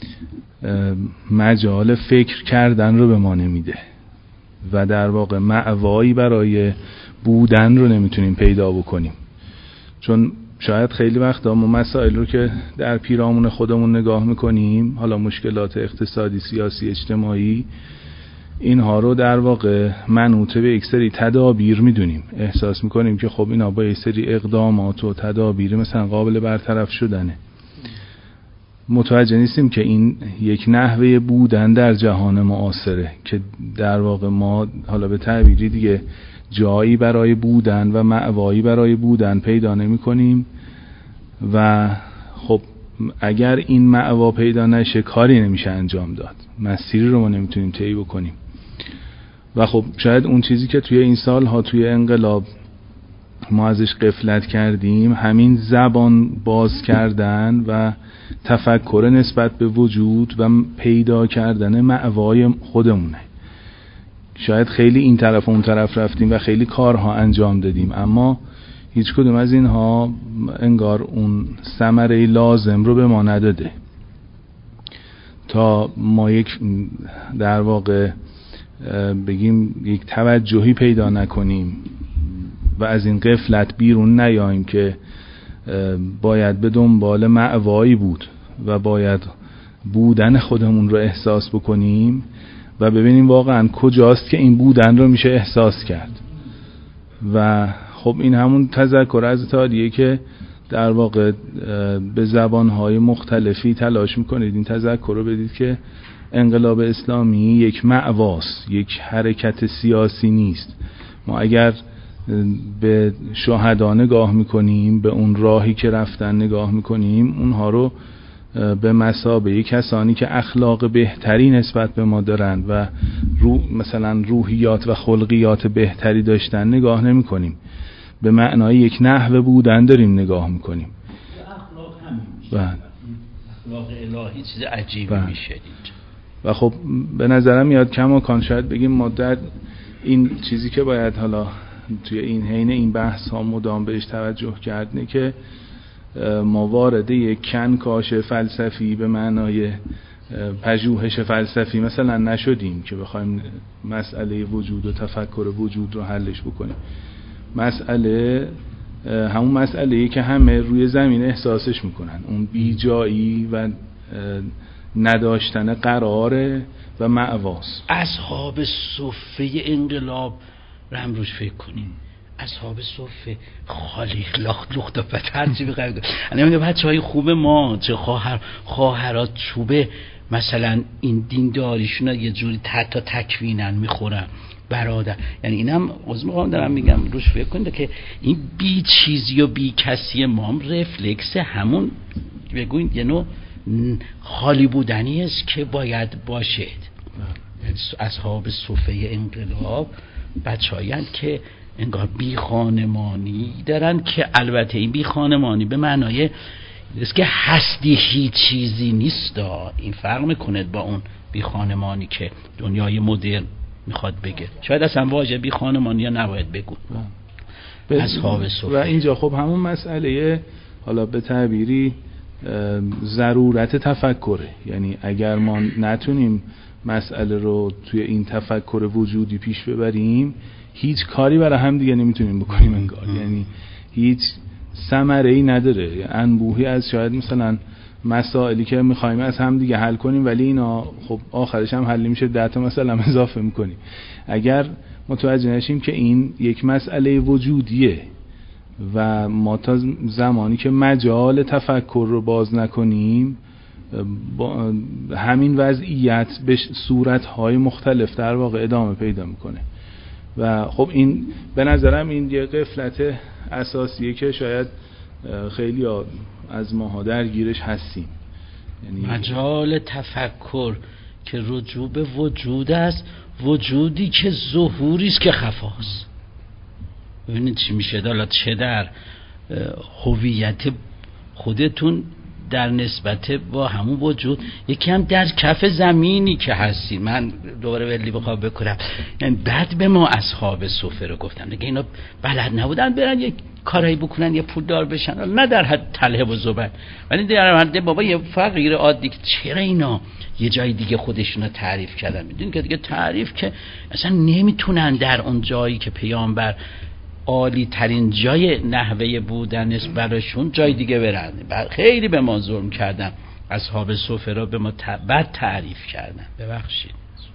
مجال فکر کردن رو به ما نمیده و در واقع مأوایی برای بودن رو نمیتونیم پیدا بکنیم. چون شاید خیلی وقتا ما مسائل رو که در پیرامون خودمون نگاه میکنیم، حالا مشکلات اقتصادی، سیاسی، اجتماعی، اینها رو در واقع منوط به یک سری تدابیر میدونیم، احساس میکنیم که خب اینا با یک سری اقدامات و تدابیر مثلا قابل برطرف شدنه. متوجه نیستیم که این یک نحوه بودن در جهان معاصره که در واقع ما حالا به تعبیری دیگه جایی برای بودن و مأوایی برای بودن پیدا نمی کنیم و خب اگر این مأوا پیدا نشه کاری نمیشه انجام داد، مسیری رو ما نمیتونیم طی بکنیم. و خب شاید اون چیزی که توی این سالها توی انقلاب ما ازش غفلت کردیم همین زبان باز کردن و تفکر نسبت به وجود و پیدا کردن مأوای خودمونه. شاید خیلی این طرف و اون طرف رفتیم و خیلی کارها انجام دادیم، اما هیچ کدوم از اینها انگار اون ثمره لازم رو به ما نداده تا ما یک در واقع بگیم یک توجهی پیدا نکنیم و از این غفلت بیرون نیاییم که باید به دنبال مأوایی بود و باید بودن خودمون رو احساس بکنیم و ببینیم واقعا کجاست که این بودن رو میشه احساس کرد. و خب این همون تذکر از تاریه که در واقع به زبانهای مختلفی تلاش میکنید این تذکر رو بدید که انقلاب اسلامی یک مأواست، یک حرکت سیاسی نیست. ما اگر به شهدا نگاه میکنیم، به اون راهی که رفتن نگاه میکنیم، اونها رو به مثابه کسانی که اخلاق بهتری نسبت به ما دارن و رو مثلا روحیات و خلقیات بهتری داشتن نگاه نمی کنیم، به معنای یک نحوه بودن داریم نگاه میکنیم. اخلاق همین میشه، اخلاق الهی چیز عجیبی میشه. و خب به نظرم میاد کماکان شاید بگیم ما در این چیزی که باید حالا توی این حین این بحث ها مدام بهش توجه کردنه که ما وارد یک کنکاش فلسفی به معنای پژوهش فلسفی مثلا نشدیم که بخوایم مسئله وجود و تفکر وجود رو حلش بکنیم. مسئله همون مسئله‌ای که همه روی زمین احساسش میکنن، اون بیجایی و نداشتن قراره و مأواست. اصحاب صفه انقلاب رو هم روش فکر کنیم. اصحاب صفه خالیق لاخت لخت و پتر چی بقیده انا میگه بچه های خوب ما چه خواهر خواهرات چوبه مثلا این دینداریشون یه جوری حتی تکوینن میخورن، برادر. یعنی اینم از میخوام دارم میگم روش فکر کنید که این بی چیزی و بی کسی ما هم رفلکس همون بگوین یه نوع خالی بودنی است که باید باشد. اصحاب صفه انقلاب بچه‌هایی که انگار بی خانمانی دارن که البته این بی خانمانی به معنای است که هستی هیچ چیزی نیست. این فرق میکنه با اون بی خانمانی که دنیای مدرن میخواد بگه. شاید اصلا واژه بی خانمانی نباید بگو. اصحاب صفه. و اینجا خب همون مسئله حالا به تعبیری ضرورت تفکره. یعنی اگر ما نتونیم مسئله رو توی این تفکر وجودی پیش ببریم هیچ کاری برای هم دیگه نمیتونیم بکنیم انگار. یعنی هیچ ثمره‌ای نداره. انبوهی از شاید مثلا مسائلی که میخوایم از هم دیگه حل کنیم ولی اینا خب آخرش هم حل میشه ده تا مثلا اضافه میکنیم. اگر متوجه نشیم که این یک مسئله وجودیه و ما تا زمانی که مجال تفکر رو باز نکنیم با همین وضعیت به صورت‌های مختلف در واقع ادامه پیدا میکنه. و خب این به نظرم این یه غفلت اساسیه که شاید خیلی از ماها درگیرش هستیم. یعنی مجال تفکر که رجوع به وجود است، وجودی که ظهوری است که خفاست. ببینید چی میشه حالا چه در هویت خودتون در نسبت با همون وجود یکی هم در کف زمینی که هستی. من دوباره ولی بخوام بکنم یعنی بعد به ما اصحاب صفه رو گفتم دیگه اینا بلد نبودن برن یک کارایی بکنن یه پولدار بشن، نه در حد طلحه و زبر ولی در حد بابا یه فقیر عادی که چرا اینا یه جای دیگه خودشون رو تعریف کردن. میدونی که دیگه تعریف که اصلا نمیتونن در اون جایی که پیامبر عالی ترین جای نحوه بودن است براشون جای دیگه برن. خیلی به ما ظلم کردن، اصحاب صفه را به ما ت... بد تعریف کردن. ببخشید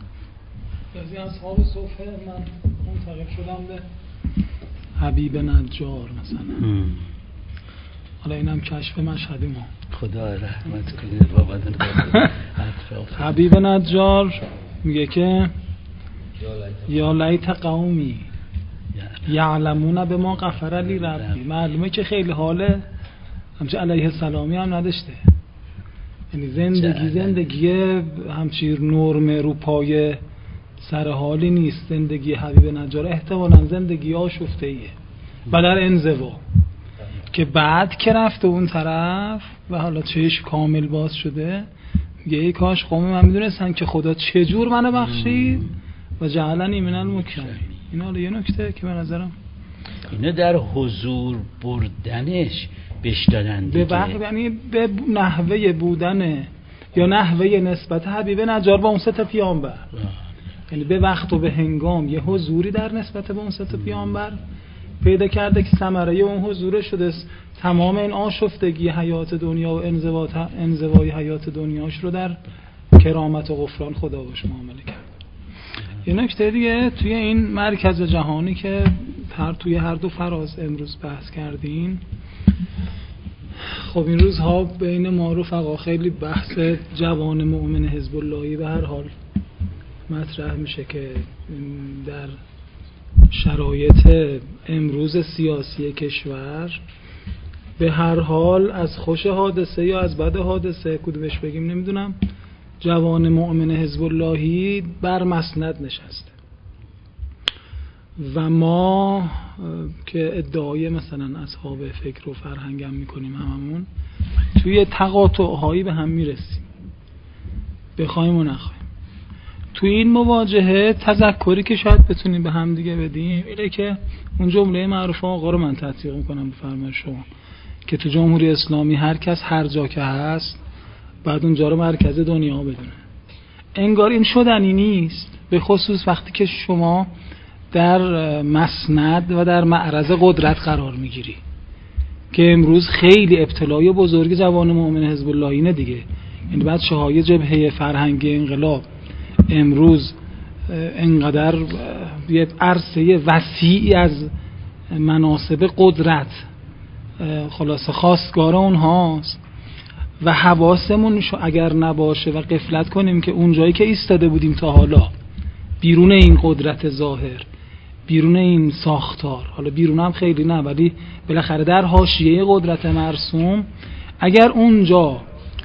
از اصحاب صفه من منتقل شدم به حبیب نجار مثلا هم. حالا اینم کشف مشهدی ما خدا رحمت کنه بابادن. حبیب نجار میگه که یا لیت قومی یعلمون به ما غفر لی ربی. معلومه که خیلی حاله همچه علیه السلامی هم نداشته. یعنی زندگی زندگی همچین نرم رو پای سر حالی نیست. زندگی حبیب نجار احتمالاً زندگی آشفته ایه و در انزوا که بعد که رفته اون طرف و حالا چشم کامل باز شده میگه ای کاش قوم من میدونستن که خدا چجور منو بخشید و جعلنی من المکرمین. این حالا یه نکته که به نظرم اینه در حضور بردنش بهش دادن دیگه. به وقت یعنی به نحوه بودن یا نحوه نسبت حبیب نجار با اون سه تا پیامبر، یعنی به وقت و به هنگام یه حضوری در نسبت به اون سه تا پیامبر پیدا کرده که ثمره اون حضور شده تمام این آشفتگی حیات دنیا و انزوای حیات دنیاش رو در کرامت و غفران خدا باش معامله کرد. یه نکته دیگه توی این مرکز جهانی که هر توی هر دو فراز امروز بحث کردین، خب این روزها بین ما رفقا خیلی بحث جوان مؤمن حزب اللهی به هر حال مطرح میشه که در شرایط امروز سیاسی کشور به هر حال از خوش حادثه یا از بد حادثه کدومش بگیم نمیدونم جوان مؤمن حزب اللهی بر مسند نشسته و ما که ادعای مثلا اصحاب فکر و فرهنگم میکنیم هممون توی تقاطع‌هایی به هم میرسیم بخوایم و نخوایم. توی این مواجهه تذکری که شاید بتونیم به هم دیگه بدیم اینه که اون جمله معروف آقا رو من تطبیق میکنم به فرمان شما که تو جمهوری اسلامی هر کس هر جا که هست بعد اونجا رو مرکز دنیا بدونه. انگار این شدنی نیست، به خصوص وقتی که شما در مسند و در معرض قدرت قرار میگیری که امروز خیلی ابتلای بزرگ جوان مؤمن حزب الله اینه دیگه. یعنی بچه‌های جبهه فرهنگی انقلاب امروز انقدر یه عرصه وسیعی از مناصب قدرت خلاصه خواستگار اونهاست و حواسمون اگر نباشه و غفلت کنیم که اون جایی که ایستاده بودیم تا حالا بیرون این قدرت ظاهر، بیرون این ساختار، حالا بیرون هم خیلی نه ولی بالاخره در حاشیه قدرت مرسوم، اگر اونجا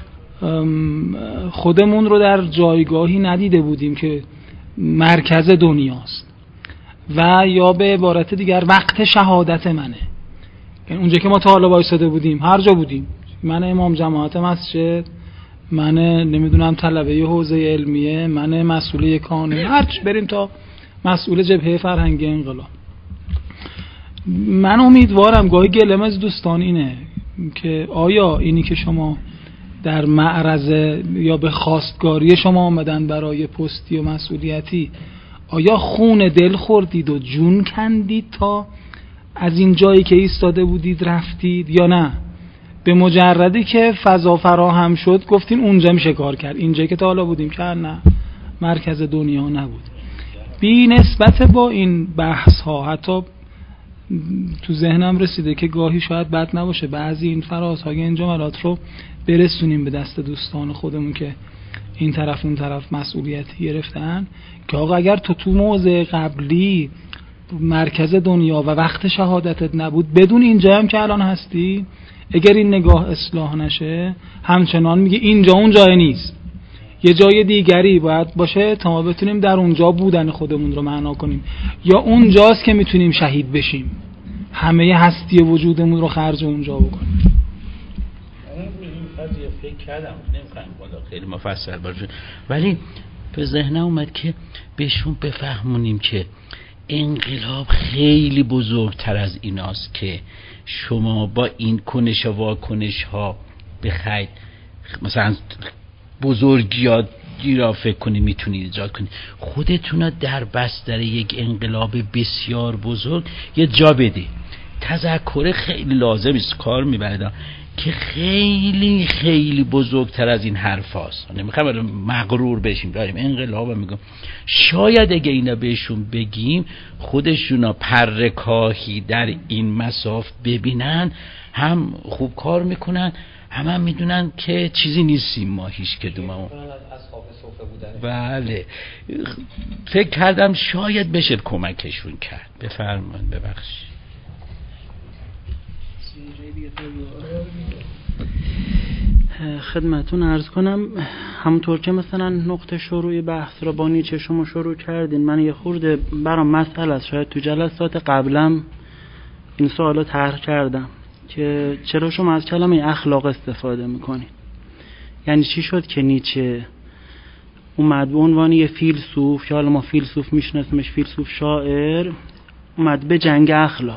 خودمون رو در جایگاهی ندیده بودیم که مرکز دنیاست و یا به عبارت دیگر وقت شهادت منه، یعنی اونجا که ما تا حالا وایساده بودیم هر جا بودیم، من امام جماعت مسجد، من نمیدونم طلبه حوزه علمیه، من مسئول کانون، هرچی بریم تا مسئول جبهه فرهنگی انقلاب. من امیدوارم گاهی گلم از دوستان اینه که آیا اینی که شما در معرض یا به خواستگاری شما آمدن برای پستی و مسئولیتی، آیا خون دل خوردید و جون کندید تا از این جایی که ایستاده بودید رفتید، یا نه به مجردی که فضا فراهم شد گفتین اونجا میشه کار کرد، اینجایی که تا حالا بودیم که نه مرکز دنیا نبود؟ بی نسبت با این بحث ها حتی تو ذهنم رسیده که گاهی شاید بد نباشه بعضی این فرازهای این جملات رو برسونیم به دست دوستان خودمون که این طرف اون طرف مسئولیتی گرفتن، که آقا اگر تو تو موضع قبلی مرکز دنیا و وقت شهادتت نبود، بدون اینجا هم که الان هستی، اگر این نگاه اصلاح نشه همچنان میگه اینجا اون جای نیست، یه جای دیگری باید باشه تا ما بتونیم در اونجا بودن خودمون رو معنا کنیم، یا اونجاست که میتونیم شهید بشیم، همه هستی وجودمون رو خرج اونجا بکنیم. قضیه فکر کردم، نمیخوایم بالا خیلی مفصل باشه، ولی به ذهنم اومد که بهشون بفهمونیم که انقلاب خیلی بزرگتر از ایناست که شما با این کنش و واکنش ها بخواید مثلا بزرگیات را فکر کنید میتونید ایجاد کنید. خودتون رو در بستر یک انقلاب بسیار بزرگ یه جا بده. تذکر خیلی لازم است، کار میبرد که خیلی خیلی بزرگتر از این حرف هاست. نمیخوام مغرور بشیم داریم انقلاب رو میگم، شاید اگه اینا بهشون بگیم خودشونا پرکاهی در این مساف ببینن، هم خوب کار میکنن، هم هم میدونن که چیزی نیستیم ما هیچ کدوممون. بله فکر کردم شاید بشه کمکشون کرد. بفرمایید. ببخشید. خدمتون عرض کنم همونطور که مثلا نقطه شروع بحث را با نیچه شما شروع کردین، من یه خورده برام مسئله است، شاید تو جلسات قبلم این سوالو طرح کردم که چرا شما از کلمه اخلاق استفاده میکنین. یعنی چی شد که نیچه اومد به عنوان یه فیلسوف، که حالا ما فیلسوف میشناسیمش، فیلسوف شاعر، اومد به جنگ اخلاق.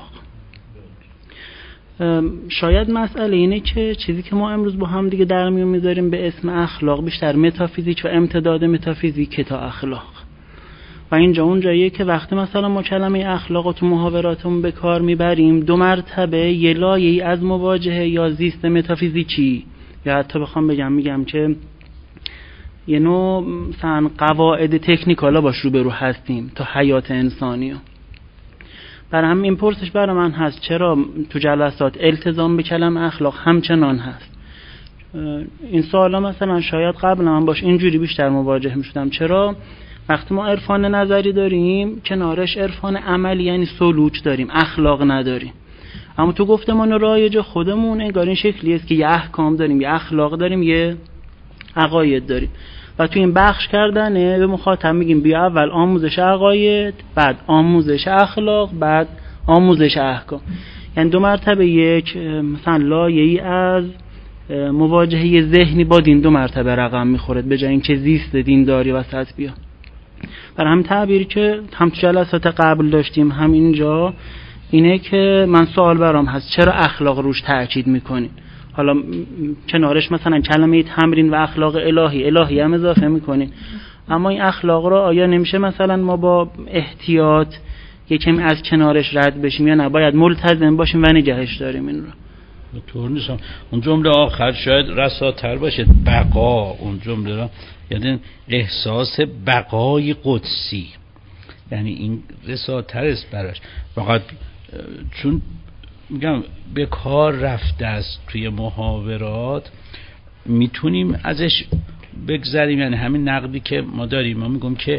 شاید مسئله اینه که چیزی که ما امروز با هم دیگه در میون میذاریم به اسم اخلاق بیشتر متافیزیک و امتداد متافیزیک تا اخلاق، و اینجا اونجاییه که وقتی مثلا ما کلمه اخلاق رو تو محاوراتمون به کار میبریم، دو مرتبه یه لایه‌ای از مواجهه یا زیست متافیزیکی، یا حتی بخوام بگم میگم که یه نوع مثلا قواعد تکنیکالا باش رو به رو هستیم تا حیات انسانیو. برای هم این پرسش برای من هست چرا تو جلسات التزام به کلمه اخلاق همچنان هست. این سوالا مثلا شاید قبل من باش اینجوری بیشتر مواجه میشدم، چرا وقتی ما عرفان نظری داریم کنارش عرفان عملی یعنی سلوک داریم، اخلاق نداریم. اما تو گفتمان رایج خودمون انگار این شکلی است که یه احکام داریم، یه اخلاق داریم، یه عقاید داریم، و تو این بخش کردنه به مخاطب میگیم بیا اول آموزش عقاید، بعد آموزش اخلاق، بعد آموزش احکام. یعنی دو مرتبه یک مثلا لایه‌ای از مواجهه ذهنی با دین دو مرتبه رقم میخوره به جای اینکه زیست دینداری وسط بیا. برای هم تعبیری که هم تو جلسات قبل داشتیم هم اینجا اینه که من سوال برام هست چرا اخلاق روش تاکید میکنین؟ حالا کنارش مثلا کلمه تمرین و اخلاق الهی الهی هم اضافه میکنین، اما این اخلاق رو آیا نمیشه مثلا ما با احتیاط یکم از کنارش رد بشیم، یا نه باید ملتزم باشیم و نگهش داریم این رو؟ طور نیستم. اون جمله آخر شاید رساتر باشه، بقا، اون جمله را یعنی احساس بقای قدسی، یعنی این رساتر است براش. فقط چون میگم به کار رفته است توی محاورات میتونیم ازش بگذریم، یعنی همین نقدی که ما داریم، ما میگم که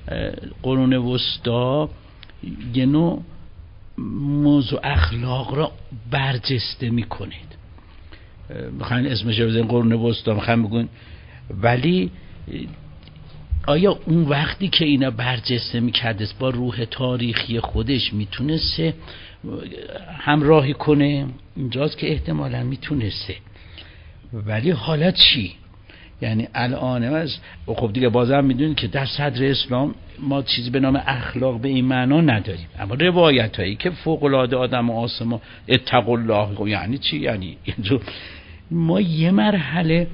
قرون وسطا یه نوع موضوع اخلاق را برجسته میکنید، میخواین اسمش رو بزنین قرون وسطا، میخواین بگون، ولی آیا اون وقتی که اینا برجسته میکرده با روح تاریخی خودش میتونسته همراهی کنه؟ اینجاست که احتمالا میتونسته، ولی حالا چی؟ یعنی الان از خب دیگه بازم میدونید که در صدر اسلام ما چیزی به نام اخلاق به این معنا نداریم، اما روایت هایی که فوق العاده آدم و آسما اتقوا الله یعنی چی؟ یعنی ما یه مرحله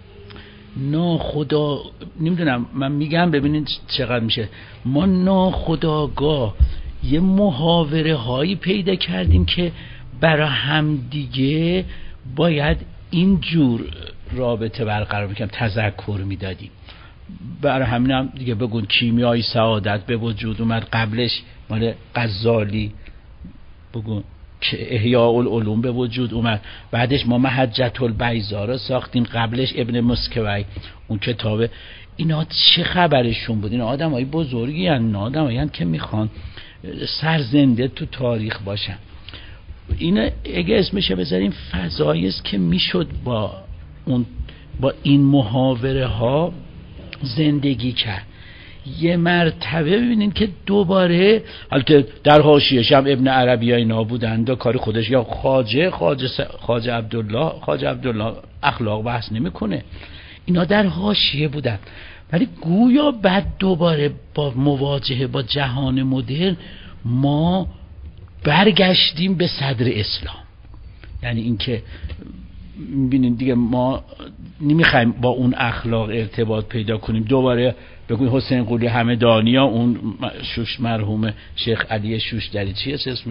ناخدا نمیدونم، من میگم ببینید چقدر میشه، ما ناخداگاه یه محاوره هایی پیدا کردیم که برای همدیگه باید اینجور رابطه برقرار میکنم، تذکر میدادیم. برای همین هم دیگه بگون کیمیای سعادت به وجود اومد، قبلش مال غزالی بگون که احیاء العلوم به وجود اومد، بعدش ما محجة البیضا رو ساختیم، قبلش ابن مسکوی اون کتابه. اینا چه خبرشون بود؟ اینا آدم های بزرگی هن، آدم هایی هن که میخوان سرزنده تو تاریخ باشن. اینا اگه اسمشه بذاریم فضایی است که میشد با اون با این محاوره ها زندگی کرد. یه مرتبه ببینین که دوباره البته در حاشیه‌اش هم ابن عربی ها اینا بودند و کار خودش، یا خواجه خواجه خواجه عبدالله خواجه عبدالله اخلاق بحث نمیکنه، اینا در حاشیه بودن، ولی گویا بعد دوباره با مواجهه با جهان مدرن ما برگشتیم به صدر اسلام. یعنی اینکه میبینین دیگه ما نمیخوایم با اون اخلاق ارتباط پیدا کنیم، دوباره بگوین حسین قلی همدانی ها اون شوش مرحوم شیخ علی شوشتری چیه اسم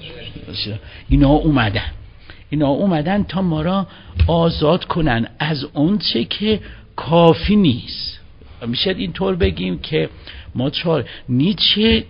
اینا اومدن اینا اومدن تا ما را آزاد کنن از اون چه که کافی نیست. میشه اینطور بگیم که ما چهار نیچه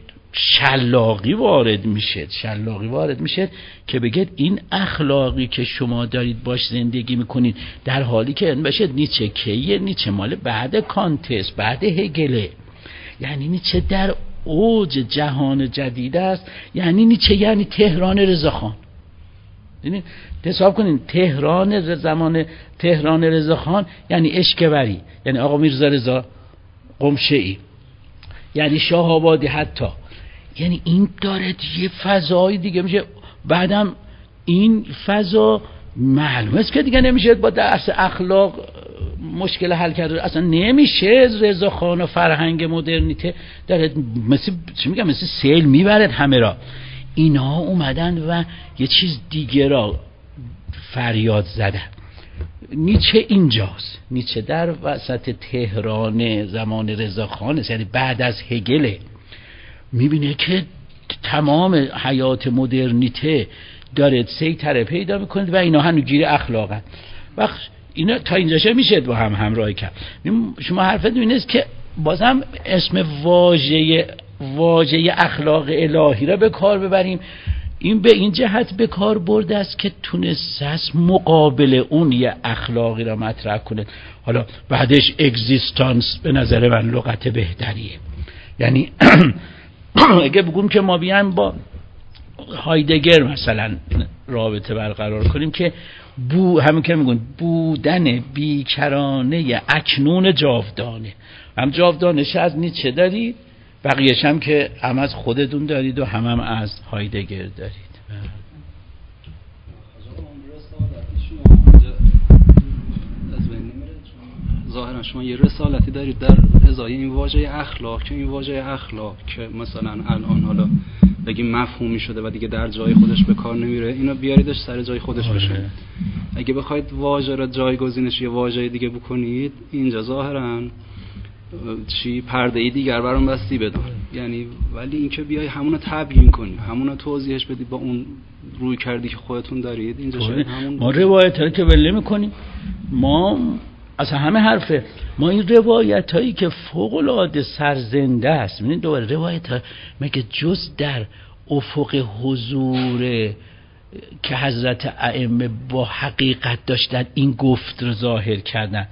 شلاقی وارد میشه شلاقی وارد میشه که بگید این اخلاقی که شما دارید باش زندگی میکنید، در حالی که این بشه نیچه کیه؟ نیچه مال بعد کانتس، بعد هگله. یعنی نیچه در اوج جهان جدید است. یعنی نیچه یعنی تهران رضاخان. یعنی حساب کنین تهران زمان تهران رضاخان یعنی اشکبری، یعنی آقا میرزا رضا قمشه‌ای، یعنی شاه آبادی حتی. یعنی این داره یه فضای دیگه میشه. بعدم این فضا معلومه است که دیگه نمیشه با درس اخلاق مشکل حل کرده، اصلا نمیشه. رضا خان و فرهنگ مدرنیته داره مثل چی میگم مثل سیل میبرد همه را. اینا اومدن و یه چیز دیگه را فریاد زدن. نیچه اینجاست، نیچه در وسط تهران زمان رضا خان است، یعنی بعد از هگل. میبینه که تمام حیات مدرنیته داره سیطره پیدا میکنه و اینا هنوز گیر اخلاقن. وقت اینا تا اینجاشه میشه با هم همراهی کرد. شما حرفتون این است که بازم اسم واژه واژه اخلاق الهی را به کار ببریم. این به این جهت به کار برده است که تونسته است مقابل اون یه اخلاقی را مطرح کنه. حالا بعدش اگزیستانس به نظر من لغت بهتریه. یعنی اگه بگم که ما بیایم با هایدگر مثلا رابطه برقرار کنیم که بو همین که میگن بودن بیکرانه اکنون جاودانه، هم جاودانش از نیچه دارید، بقیهش هم که هم از خودتون دارید و هم هم از هایدگر دارید. ظاهرا شما یه رسالتی دارید در ازای این واژه اخلاق که این واژه اخلاق که مثلا الان حالا بگیم مفهومی شده و دیگه در جای خودش به کار نمیره، اینو بیاریدش سر جای خودش بشه. اگه بخواید واژه را جایگزینش یه واژه دیگه بکنید، اینجا ظاهرا چی پرده ای دیگر برام بستی بدن. یعنی ولی اینکه بیای همون رو تبیین کنی، همون رو توضیحش بدی با اون روی کردی که خودتون دارید، اینجا شاید همون ما روایت هایی که بله میکنیم، ما اصلا همه حرفه ما این روایت هایی که فوق العاده سرزنده است. ببینید دوباره روایت ها مگه جز در افق حضور که حضرت ائمه با حقیقت داشتن این گفت رو ظاهر کردن،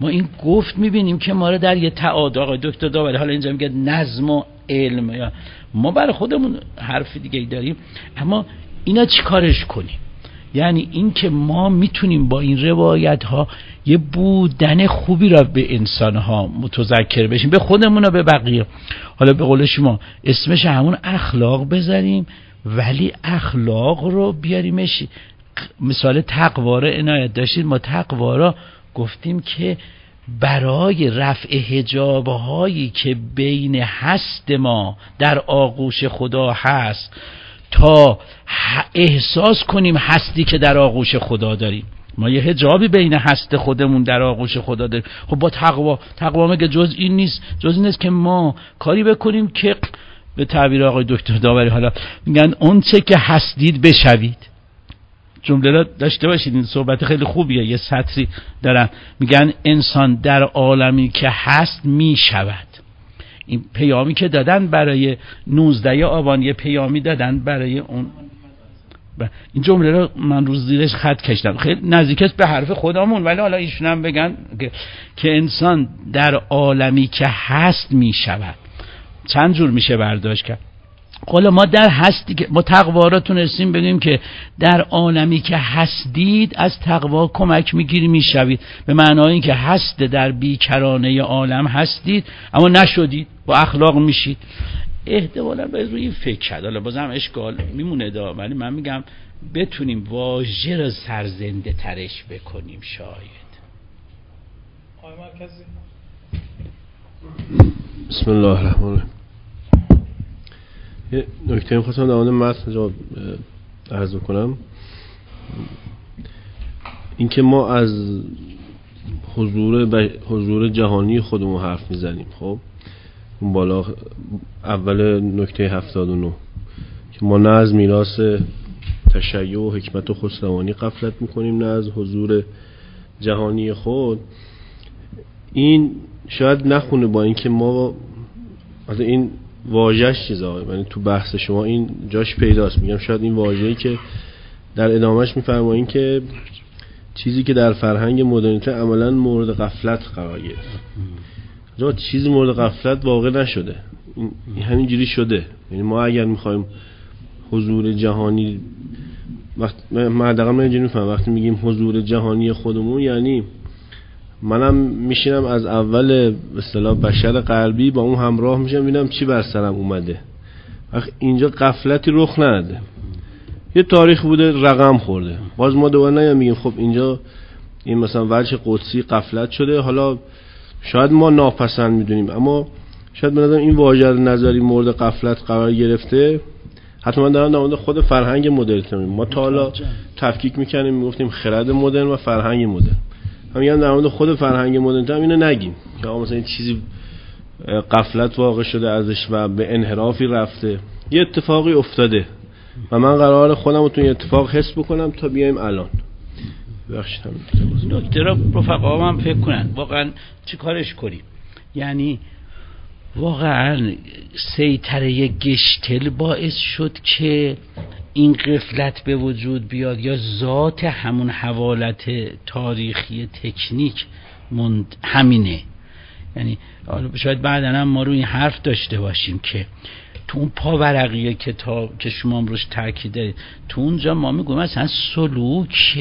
ما این گفت میبینیم که ما رو در یه تعادل، آقای دکتر داوری حالا اینجا میگه نظم و علم، یا ما برای خودمون حرف دیگه ای داریم، اما اینا چی کارش کنیم؟ یعنی این که ما میتونیم با این روایت ها یه بودن خوبی را به انسان ها متذکر بشیم، به خودمون و به بقیه. حالا به قول شما اسمش همون اخلاق بذاریم، ولی اخلاق رو بیاریمش. مثال تقوا رو عنایت داشتید، ما تقوا رو گفتیم که برای رفع حجاب هایی که بین هست ما در آغوش خدا هست، تا احساس کنیم هستی که در آغوش خدا داریم. ما یه حجابی بین هست خودمون در آغوش خدا داریم. خب با تقوا، تقوا میگه جز این نیست، جز این نیست که ما کاری بکنیم که به تعبیر آقای دکتر داوری حالا میگن اون چه که هستید بشوید. جمله را داشته باشید، این صحبت خیلی خوبیه، یه سطری دارن میگن انسان در عالمی که هست میشود. این پیامی که دادن برای نوزده آبان، یه پیامی دادن برای اون، این جمله رو من روز زیرش خط کشیدم، خیلی نزدیک است به حرف خودمون، ولی حالا ایشون هم بگن که, که انسان در عالمی که هست میشود. چند جور میشه برداشت کرد؟ حالا ما در هستی که ما تقوا را تونستیم بگیم که در عالمی که هستید از تقوا کمک میگیری میشوید، به معنای این که هست در بیکرانه عالم هستید اما نشدید، با اخلاق میشید. احتمالا باید روی این فکر کرد. حالا بازم اشکال میمونه دا، ولی من میگم بتونیم واژه را سرزنده ترش بکنیم. شاید آقای مرکزی. بسم الله الرحمن الرحیم. یه نکته می‌خواستم در مورد متن جواب عرض کنم، اینکه ما از حضور ب... حضور جهانی خودمون حرف میزنیم. خب اون بالا اول نکته هفتاد و نه که ما نه از میراث تشیع و حکمت و خسروانی غفلت میکنیم، نه از حضور جهانی خود. این شاید نخونه با اینکه ما از این واژه‌اش چیزا، یعنی تو بحث شما این جاش پیداست. میگم شاید این واژه‌ای که در ادامهش میفرمایین که چیزی که در فرهنگ مدرنیته عملاً مورد غفلت قرار گرفت، جا چیزی مورد غفلت واقع نشده، این همینجوری شده. یعنی ما اگر میخوایم حضور جهانی، وقت من دقیقاً من اینجوری میفهمم وقتی میگیم حضور جهانی خودمون، یعنی منم میشینم از اول به اصطلاح بشر غربی با اون همراه میشم، ببینم چی بر سرم اومده. وقت اینجا غفلتی رخ نده، یه تاریخ بوده رقم خورده، باز ما دوباره نمیگیم میگیم خب اینجا این مثلا وجه قدسی غفلت شده. حالا شاید ما ناپسند میدونیم، اما شاید بنظرم این واژه نظری مورد غفلت قرار گرفته. حتما دارم در مورد خود فرهنگ مدرن میگم. ما تا حالا تفکیک میکنیم میگفتیم خرد مدرن و فرهنگ مدرن، همین در مورد خود فرهنگ مدرن هم اینو نگیم که مثلا این چیزی غفلت واقع شده ازش و به انحرافی رفته. یه اتفاقی افتاده و من قرار خودم رو تو این اتفاق حس بکنم تا بیایم الان. بخشید هم دکتر رفقا هم فکر کنن واقعا چی کارش کنیم. یعنی واقعا سیطره گشتل باعث شد که این غفلت به وجود بیاد، یا ذات همون حوالت تاریخی تکنیک مند همینه. یعنی شاید بعداً هم ما روی این حرف داشته باشیم که تو اون پاورقی کتاب که شما هم روش تاکید دارید، تو اونجا ما میگویم مثلا سلوک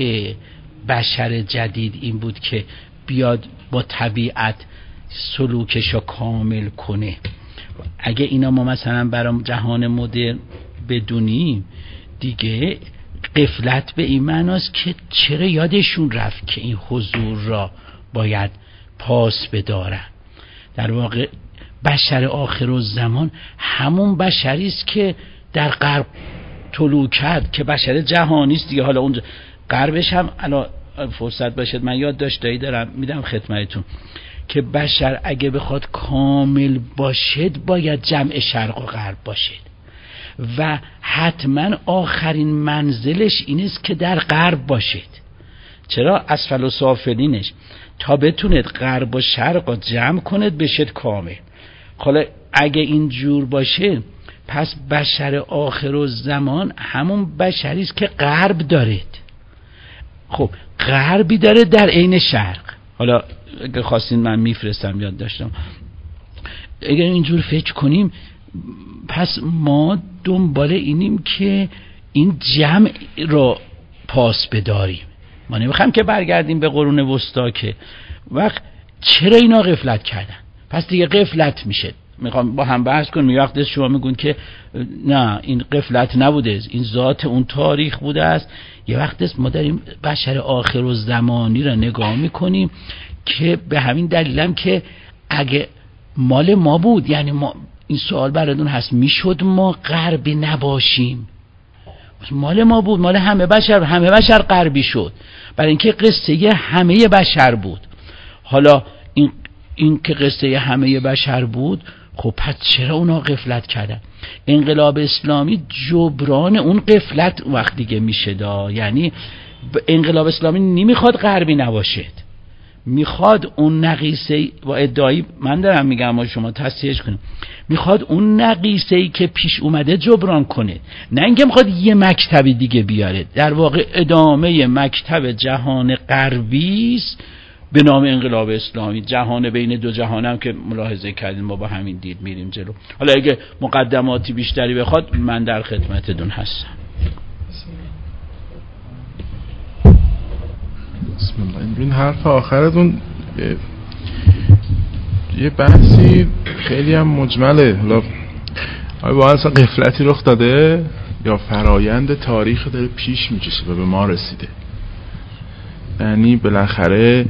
بشر جدید این بود که بیاد با طبیعت سلوکشو کامل کنه. اگه اینا ما مثلا برای جهان مدرن بدونیم دیگه غفلت به این معناست که چرا یادشون رفت که این حضور را باید پاس بدارن. در واقع بشر آخر الزمان همون بشری است که در غرب طلوع کرد که بشر جهانی است دیگه. حالا اونجا غربش هم الان فرصت باشد من یاد داشتایی دارم میدم خدمتتون که بشر اگه بخواد کامل باشد باید جمع شرق و غرب باشد و حتما آخرین منزلش این است که در غرب باشد. چرا؟ اسفل و سافلینش تا بتوند غرب و شرق رو جمع کند بشد کامل. حالا اگه این جور باشه پس بشر آخر الزمان همون بشری است که غرب دارد. خب غربی داره در عین شرق. حالا اگه خواستین من میفرستم، یاد داشتم. اگر اینجور فکر کنیم پس ما دنبال اینیم که این جمع را پاس بداریم. ما نمیخوایم که برگردیم به قرون وسطا که وقت چرا اینا غفلت کردن، پس دیگه غفلت میشه. میخوام با هم بحث کنیم. یه وقت شما میگون که نه این غفلت نبوده، این ذات اون تاریخ بوده است. یه وقت ما داریم بشر آخرالزمانی را نگاه میکنیم که به همین دلیلم که اگه مال ما بود، یعنی ما این سوال براتون هست، میشد ما غربی نباشیم؟ مال ما بود، مال همه بشر، همه بشر غربی شد، برای اینکه قصه همه بشر بود. حالا این این که قصه همه بشر بود، خب پس چرا اونا غفلت کردن؟ انقلاب اسلامی جبران اون غفلت وقت دیگه میشه دا. یعنی انقلاب اسلامی نمیخواد غربی نباشد، میخواد اون نقیصه با ادعایی من دارم میگم ما شما تصحیحش کنید، میخواد اون نقیصه‌ای که پیش اومده جبران کنه، نه اینکه میخواد یه مکتب دیگه بیاره. در واقع ادامه مکتب جهان غربی است به نام انقلاب اسلامی. جهان بین دو جهان هم که ملاحظه کردیم ما با همین دید میریم جلو. حالا اگه مقدماتی بیشتری بخواد من در خدمتتون هستم. بسم الله. این حرف آخرتون یه بحثی خیلی هم مجمله. حالا آیا با اصلا غفلتی رخ داده یا فرایند تاریخ داره پیش میکشه و به ما رسیده؟ یعنی بالاخره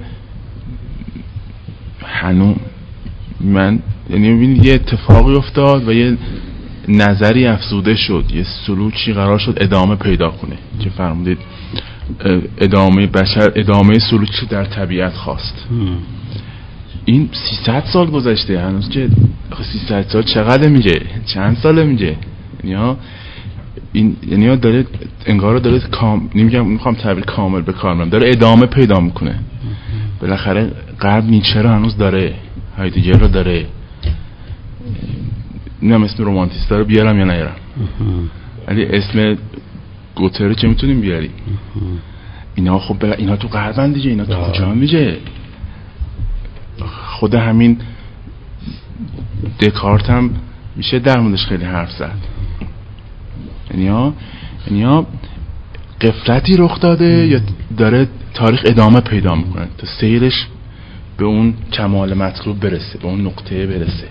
هنوز من یعنی ببینید یه اتفاقی افتاد و یه نظری افزوده شد، یه سلوکی قرار شد ادامه پیدا کنه که فرمودید ادامه بشر، ادامه سلوکی در طبیعت خواست. این سیصد سال گذشته، هنوز که سیصد سال چقدر میگه، چند ساله میگه، یعنی این یعنی داره انگار داره کام نمیگم میخوام تعبیر کامل به کار برم، داره ادامه پیدا میکنه. بالاخره غرب نیچه رو هنوز داره، هایدگر رو داره. نمیدونم اسم رمانتیستا رو بیارم یا نیارم، ولی اسم گوته رو چه میتونیم بیاریم؟ اینا خب بلا اینا تو غربن دیگه، اینا تو کجا میگه؟ خود همین دکارت هم میشه در موردش خیلی حرف زد. یعنی یعنی غفلتی رخ داده یا داره تاریخ ادامه پیدا میکنه تا سیرش به اون کمال مطلوب برسه، به اون نقطه برسه.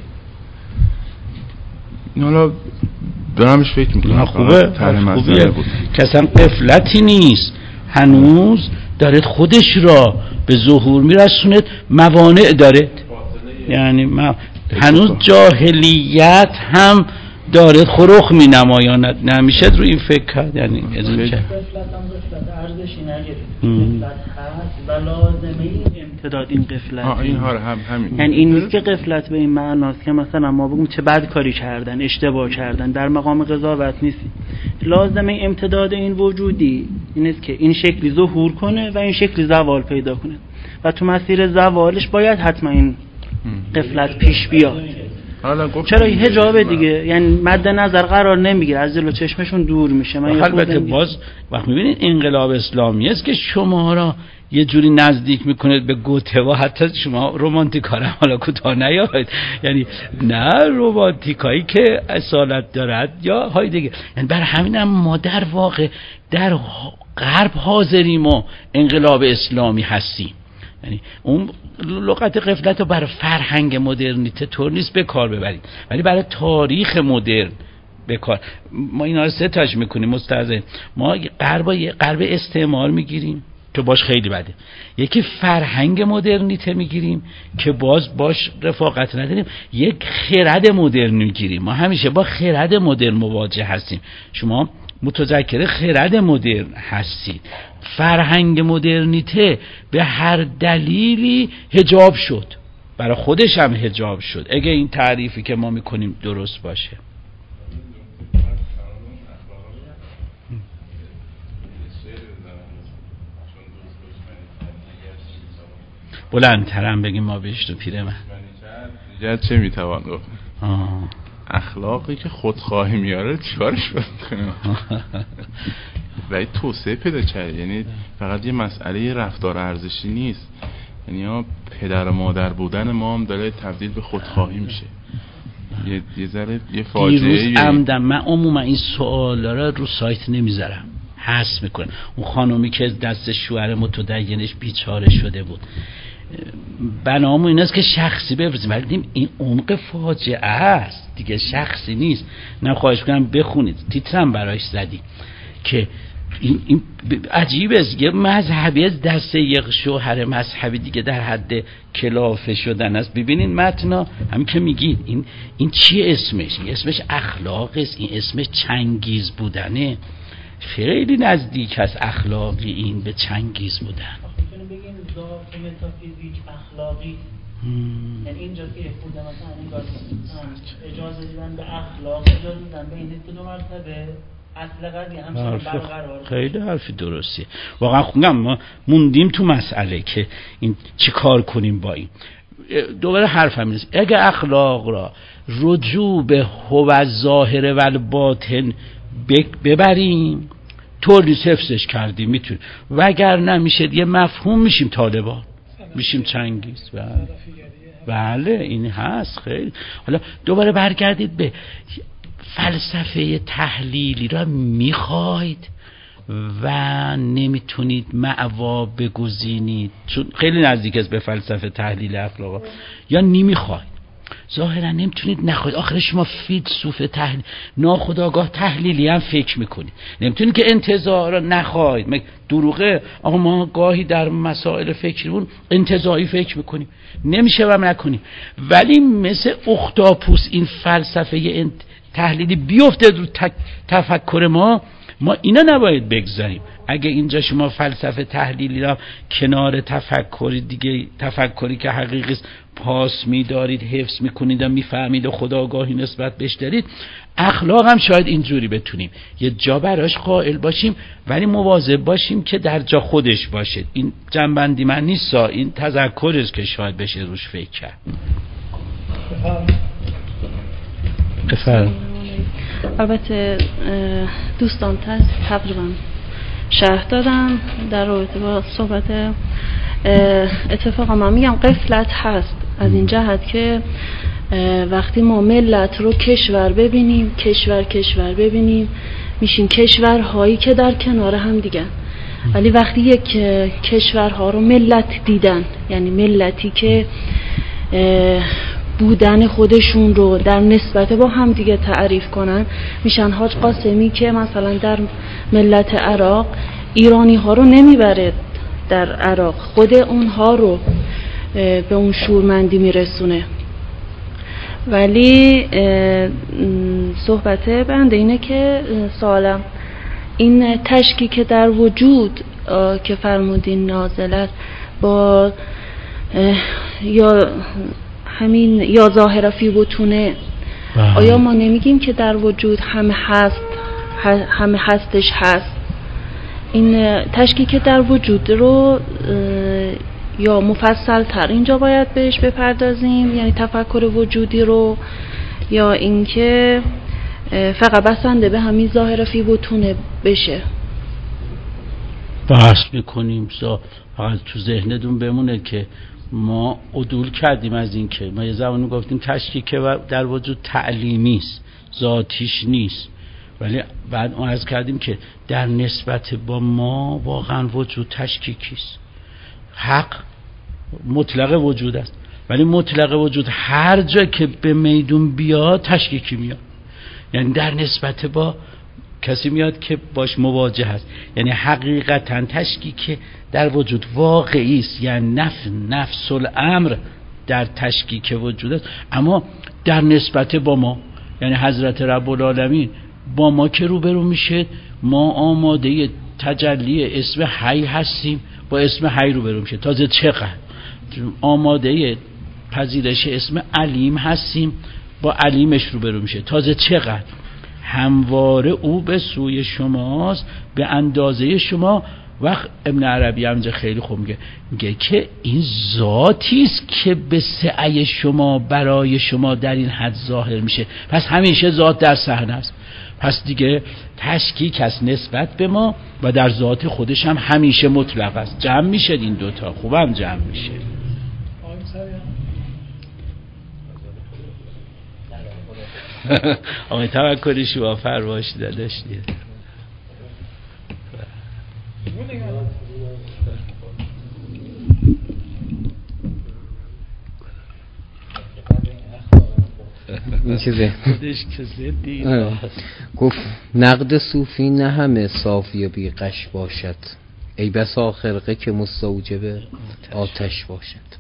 این حالا دارمش فکر میکنم خوبه، خوبیه که اصلا غفلتی نیست، هنوز داره خودش را به ظهور میرسونه، موانع داره. یعنی ما هنوز جاهلیت هم داره خروخ می نمایاند. نمیشه روی این فکر کرد. یعنی از این که ارزشی نگیرید، غفلت هست و لازمه این امتداد این غفلت. این ها هم همین. یعنی این نیست که غفلت به این معناست که مثلا ما بگیم چه بد کاری کردن، اشتباه کردن، در مقام قضاوت نیستی. لازمه امتداد این وجودی این است که این شکلی ظهور کنه و این شکلی زوال پیدا کنه و تو مسیر زوالش باید حتما این غفلت پیش بیاد. چرا این حجابه دیگه، یعنی مد نظر قرار نمیگیره، از جلو چشمشون دور میشه. من البته باز وقت میبینید انقلاب اسلامی است که شما را یه جوری نزدیک میکنه به گوته و حتی شما رومانتیکا حالا کوتاه نیاید، یعنی نه رومانتیکایی که اصالت دارد یا های دیگه. یعنی بر همینم ما در واقع در غرب حاضریم و انقلاب اسلامی هستیم. یعنی اون لغت غفلت رو برای فرهنگ مدرنیته طور نیست به کار ببرید، ولی برای تاریخ مدرن به کار. ما اینا رو سه تاش میکنیم مستعزم. ما غرب غرب استعمار میگیریم که باش خیلی بده، یکی فرهنگ مدرنیته میگیریم که باز باش رفاقت نداریم، یک خرد مدرن میگیریم. ما همیشه با خرد مدرن مواجه هستیم. شما متذکر خرد مدرن هستید. فرهنگ مدرنیته به هر دلیلی حجاب شد، برای خودش هم حجاب شد، اگه این تعریفی که ما میکنیم درست باشه. بلندترم بگیم ما بهش تو پیره من دیگر چه میتوان گفت؟ اخلاقی که خودخواهی میاره چیکارش بکنیم؟ و توسعه پیدا کرد. یعنی فقط یه مسئله رفتار ارزشی نیست، یعنی ها پدر و مادر بودن ما هم داره تبدیل به خودخواهی میشه. یه یه ذره یه فاجعه. دیروز عمدن من عموما این سوالا رو رو سایت نمیذارم، حذف میکنم. اون خانومی که دست شوهر متدینش بیچاره شده بود، بنامون این است که شخصی بفرستیم، ولی این عمق فاجعه است دیگه، شخصی نیست. نه خواهش کنم بخونید، تیترم برایش زدی که این, این عجیبه، یه مذهبی دست یک شوهر مذهبی دیگه در حد کلافه شدن است. ببینین متنا همین که میگید این این چی اسمش؟ این اسمش اخلاق است، این اسمش چنگیز بودنه. خیلی نزدیک است اخلاقی این به چنگیز بودن. میتونیم بگیم ذات متافیزیک اخلاقی، یعنی اینجا که خود مثلا اجازه دیدن به اخلاق، اجازه دیدن به این دو مرتبه اصل قضیه همچنان برقرار. خیلی حرفی درستی. واقعا خوندم ما موندیم تو مسئله که این چی کار کنیم با این. دوباره حرفم اینه، اگه اخلاق را رجوع به هو ظاهر و الباطن ببریم طوری حفظش کردیم میتونیم، وگر نمیشه یه مفهوم میشیم طالبان، میشیم چنگیز. بله بله این هست. خیلی حالا دوباره برگردید به فلسفه تحلیلی را میخواید و نمیتونید معوا بگزینید چون خیلی نزدیک است به فلسفه تحلیل اخلاق، یا نمیخواید ظاهرا نمیتونید نخواهید. آخر شما فیلسوف تحلیل ناخودآگاه تحلیلی هم فکر میکنید، نمیتونید که انتزاع را نخواهید. دروغه آقا ما گاهی در مسائل فکریمون انتزاعی فکر میکنیم، نمیشه و نکنیم، ولی مثل اختاپوس این فلسفه تحلیلی بیفته رو تفکر ما، ما اینا نباید بگذاریم. اگه اینجا شما فلسفه تحلیلی را کنار تفکری دیگه، تفکری که حقیقی است پاس میدارید، حفظ میکنید و میفهمید و خودآگاهی نسبت بهش دارید، اخلاق هم شاید اینجوری بتونیم یه جا براش قائل باشیم، ولی مواظب باشیم که در جا خودش باشه. این جنبندی من نیست، این تذکر است که شاید بشه روش فکر کرد. بفرم. البته دوستان تقریبا شرح دادم در رابطه با صحبت. اتفاقا من میگم قفلت هست از این جهت که وقتی ما ملت رو کشور ببینیم، کشور کشور ببینیم، میشیم کشورهایی که در کنار هم دیگه، ولی وقتی یک کشورها رو ملت دیدن، یعنی ملتی که بودن خودشون رو در نسبت با هم دیگه تعریف کنن، میشن حاج قاسمی که مثلا در ملت عراق ایرانی ها رو نمیبره در عراق، خود اونها رو به اون شورمندی میرسونه. ولی صحبت بنده اینه که سوالم این تشکیک در وجود که فرمودین نازلت با یا همین یا ظاهر فی بطونه، آیا ما نمیگیم که در وجود همه هست، همه هستش هست؟ این تشکیک در وجود رو یا مفصل تر اینجا باید بهش بپردازیم، یعنی تفکر وجودی رو، یا اینکه فقط بسنده به همین ظاهر فی بطونه بشه؟ بحث میکنیم فقط تو ذهنتون بمونه که ما عدول کردیم از این که ما یه زمانی گفتیم تشکیک در وجود تعلیمی است، ذاتیش نیست، ولی بعد ما عرض کردیم که در نسبت با ما واقعا وجود تشکیکی است. حق مطلق وجود است، ولی مطلق وجود هر جا که به میدون بیاد تشکیکی میاد، یعنی در نسبت با کسی میاد که باش مواجه است، یعنی حقیقتا تشکیک در وجود واقعی است، یعنی نفس نفس الامر در تشکیک وجود است، اما در نسبت با ما، یعنی حضرت رب العالمین با ما که روبرو میشه، ما آماده تجلی اسم حی هستیم، با اسم حی روبرو میشه، تازه چقدر آماده پذیرش اسم علیم هستیم، با علیمش روبرو میشه، تازه چقدر همواره او به سوی شماست به اندازه شما. وقت ابن عربی همینجا خیلی خوب میگه، میگه که این ذاتی است که به سعی شما برای شما در این حد ظاهر میشه، پس همیشه ذات در صحنه است، پس دیگه تشکیک است نسبت به ما و در ذات خودش هم همیشه مطلق است. جمع میشه این دوتا، خوبم جمع میشه. آقای توکلی شما فرمایش داشتید. این چیزه خودش که زدی گفت نقد صوفی نه همه صافی و بی غش باشد، ای بسا خرقه که مستوجب آتش باشد.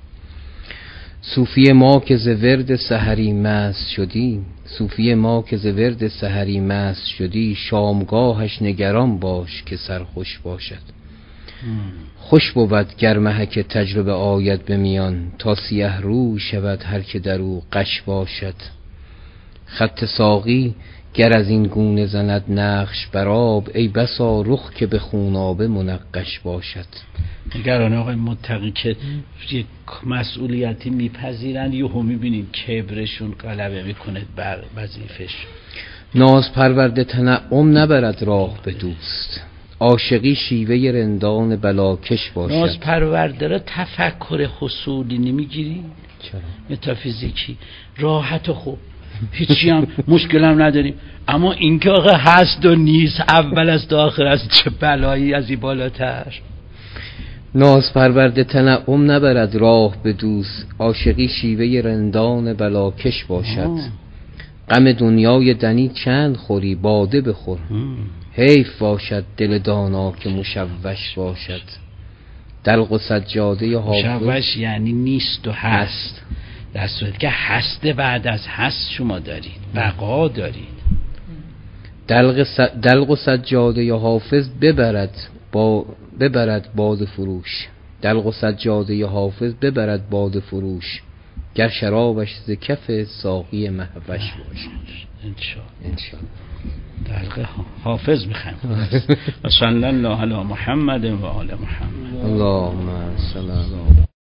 صوفی ما که ز ورد سحری مست شدی، صوفی ما که ز ورد سحری مست شدی، شامگاهش نگران باش که سرخوش باشد. خوش بود گر محک تجربه آید به میان، تا سیه رو شود هر که در او غش باشد. خط ساقی گر از این گونه زند نقش بر آب، ای بسا رخ که به خونابه منقش باشد. نگران آقای متقی که یک مسئولیتی میپذیرن، یهو میبینین کبرشون غلبه میکنه بر وظیفش. ناز پرورده تنعم نبرد راه به دوست، عاشقی شیوه رندان بلاکش باشد. ناز پرورده را تفکر حصولی نمیگیری؟ چرا؟ متافیزیکی راحت و خوب، هیچی هم مشکل هم نداریم. اما این که آقا هست و نیست، اول از تا آخر از چه بلایی از این بالاتر. ناز پرورده تنعم نبرد راه به دوست، عاشقی شیوه رندان بلاکش باشد. غم دنیای دنی چند خوری باده بخور، حیف باشد دل دانا که مشوش باشد. دلق و سجاده حافظ مشوش یعنی نیست و هست، در صورتی که هست بعد از هست شما دارید، بقا دارید. دلق, س... دلق و سجاده حافظ ببرد با ببرد باد فروش، دلق و سجاده حافظ ببرد باد فروش، گر شرابش ز کف ساقی مهوش باشد. انشاءالله دلق حافظ بخیم. صلی الله علی محمد و آل محمد. اللهم صل علی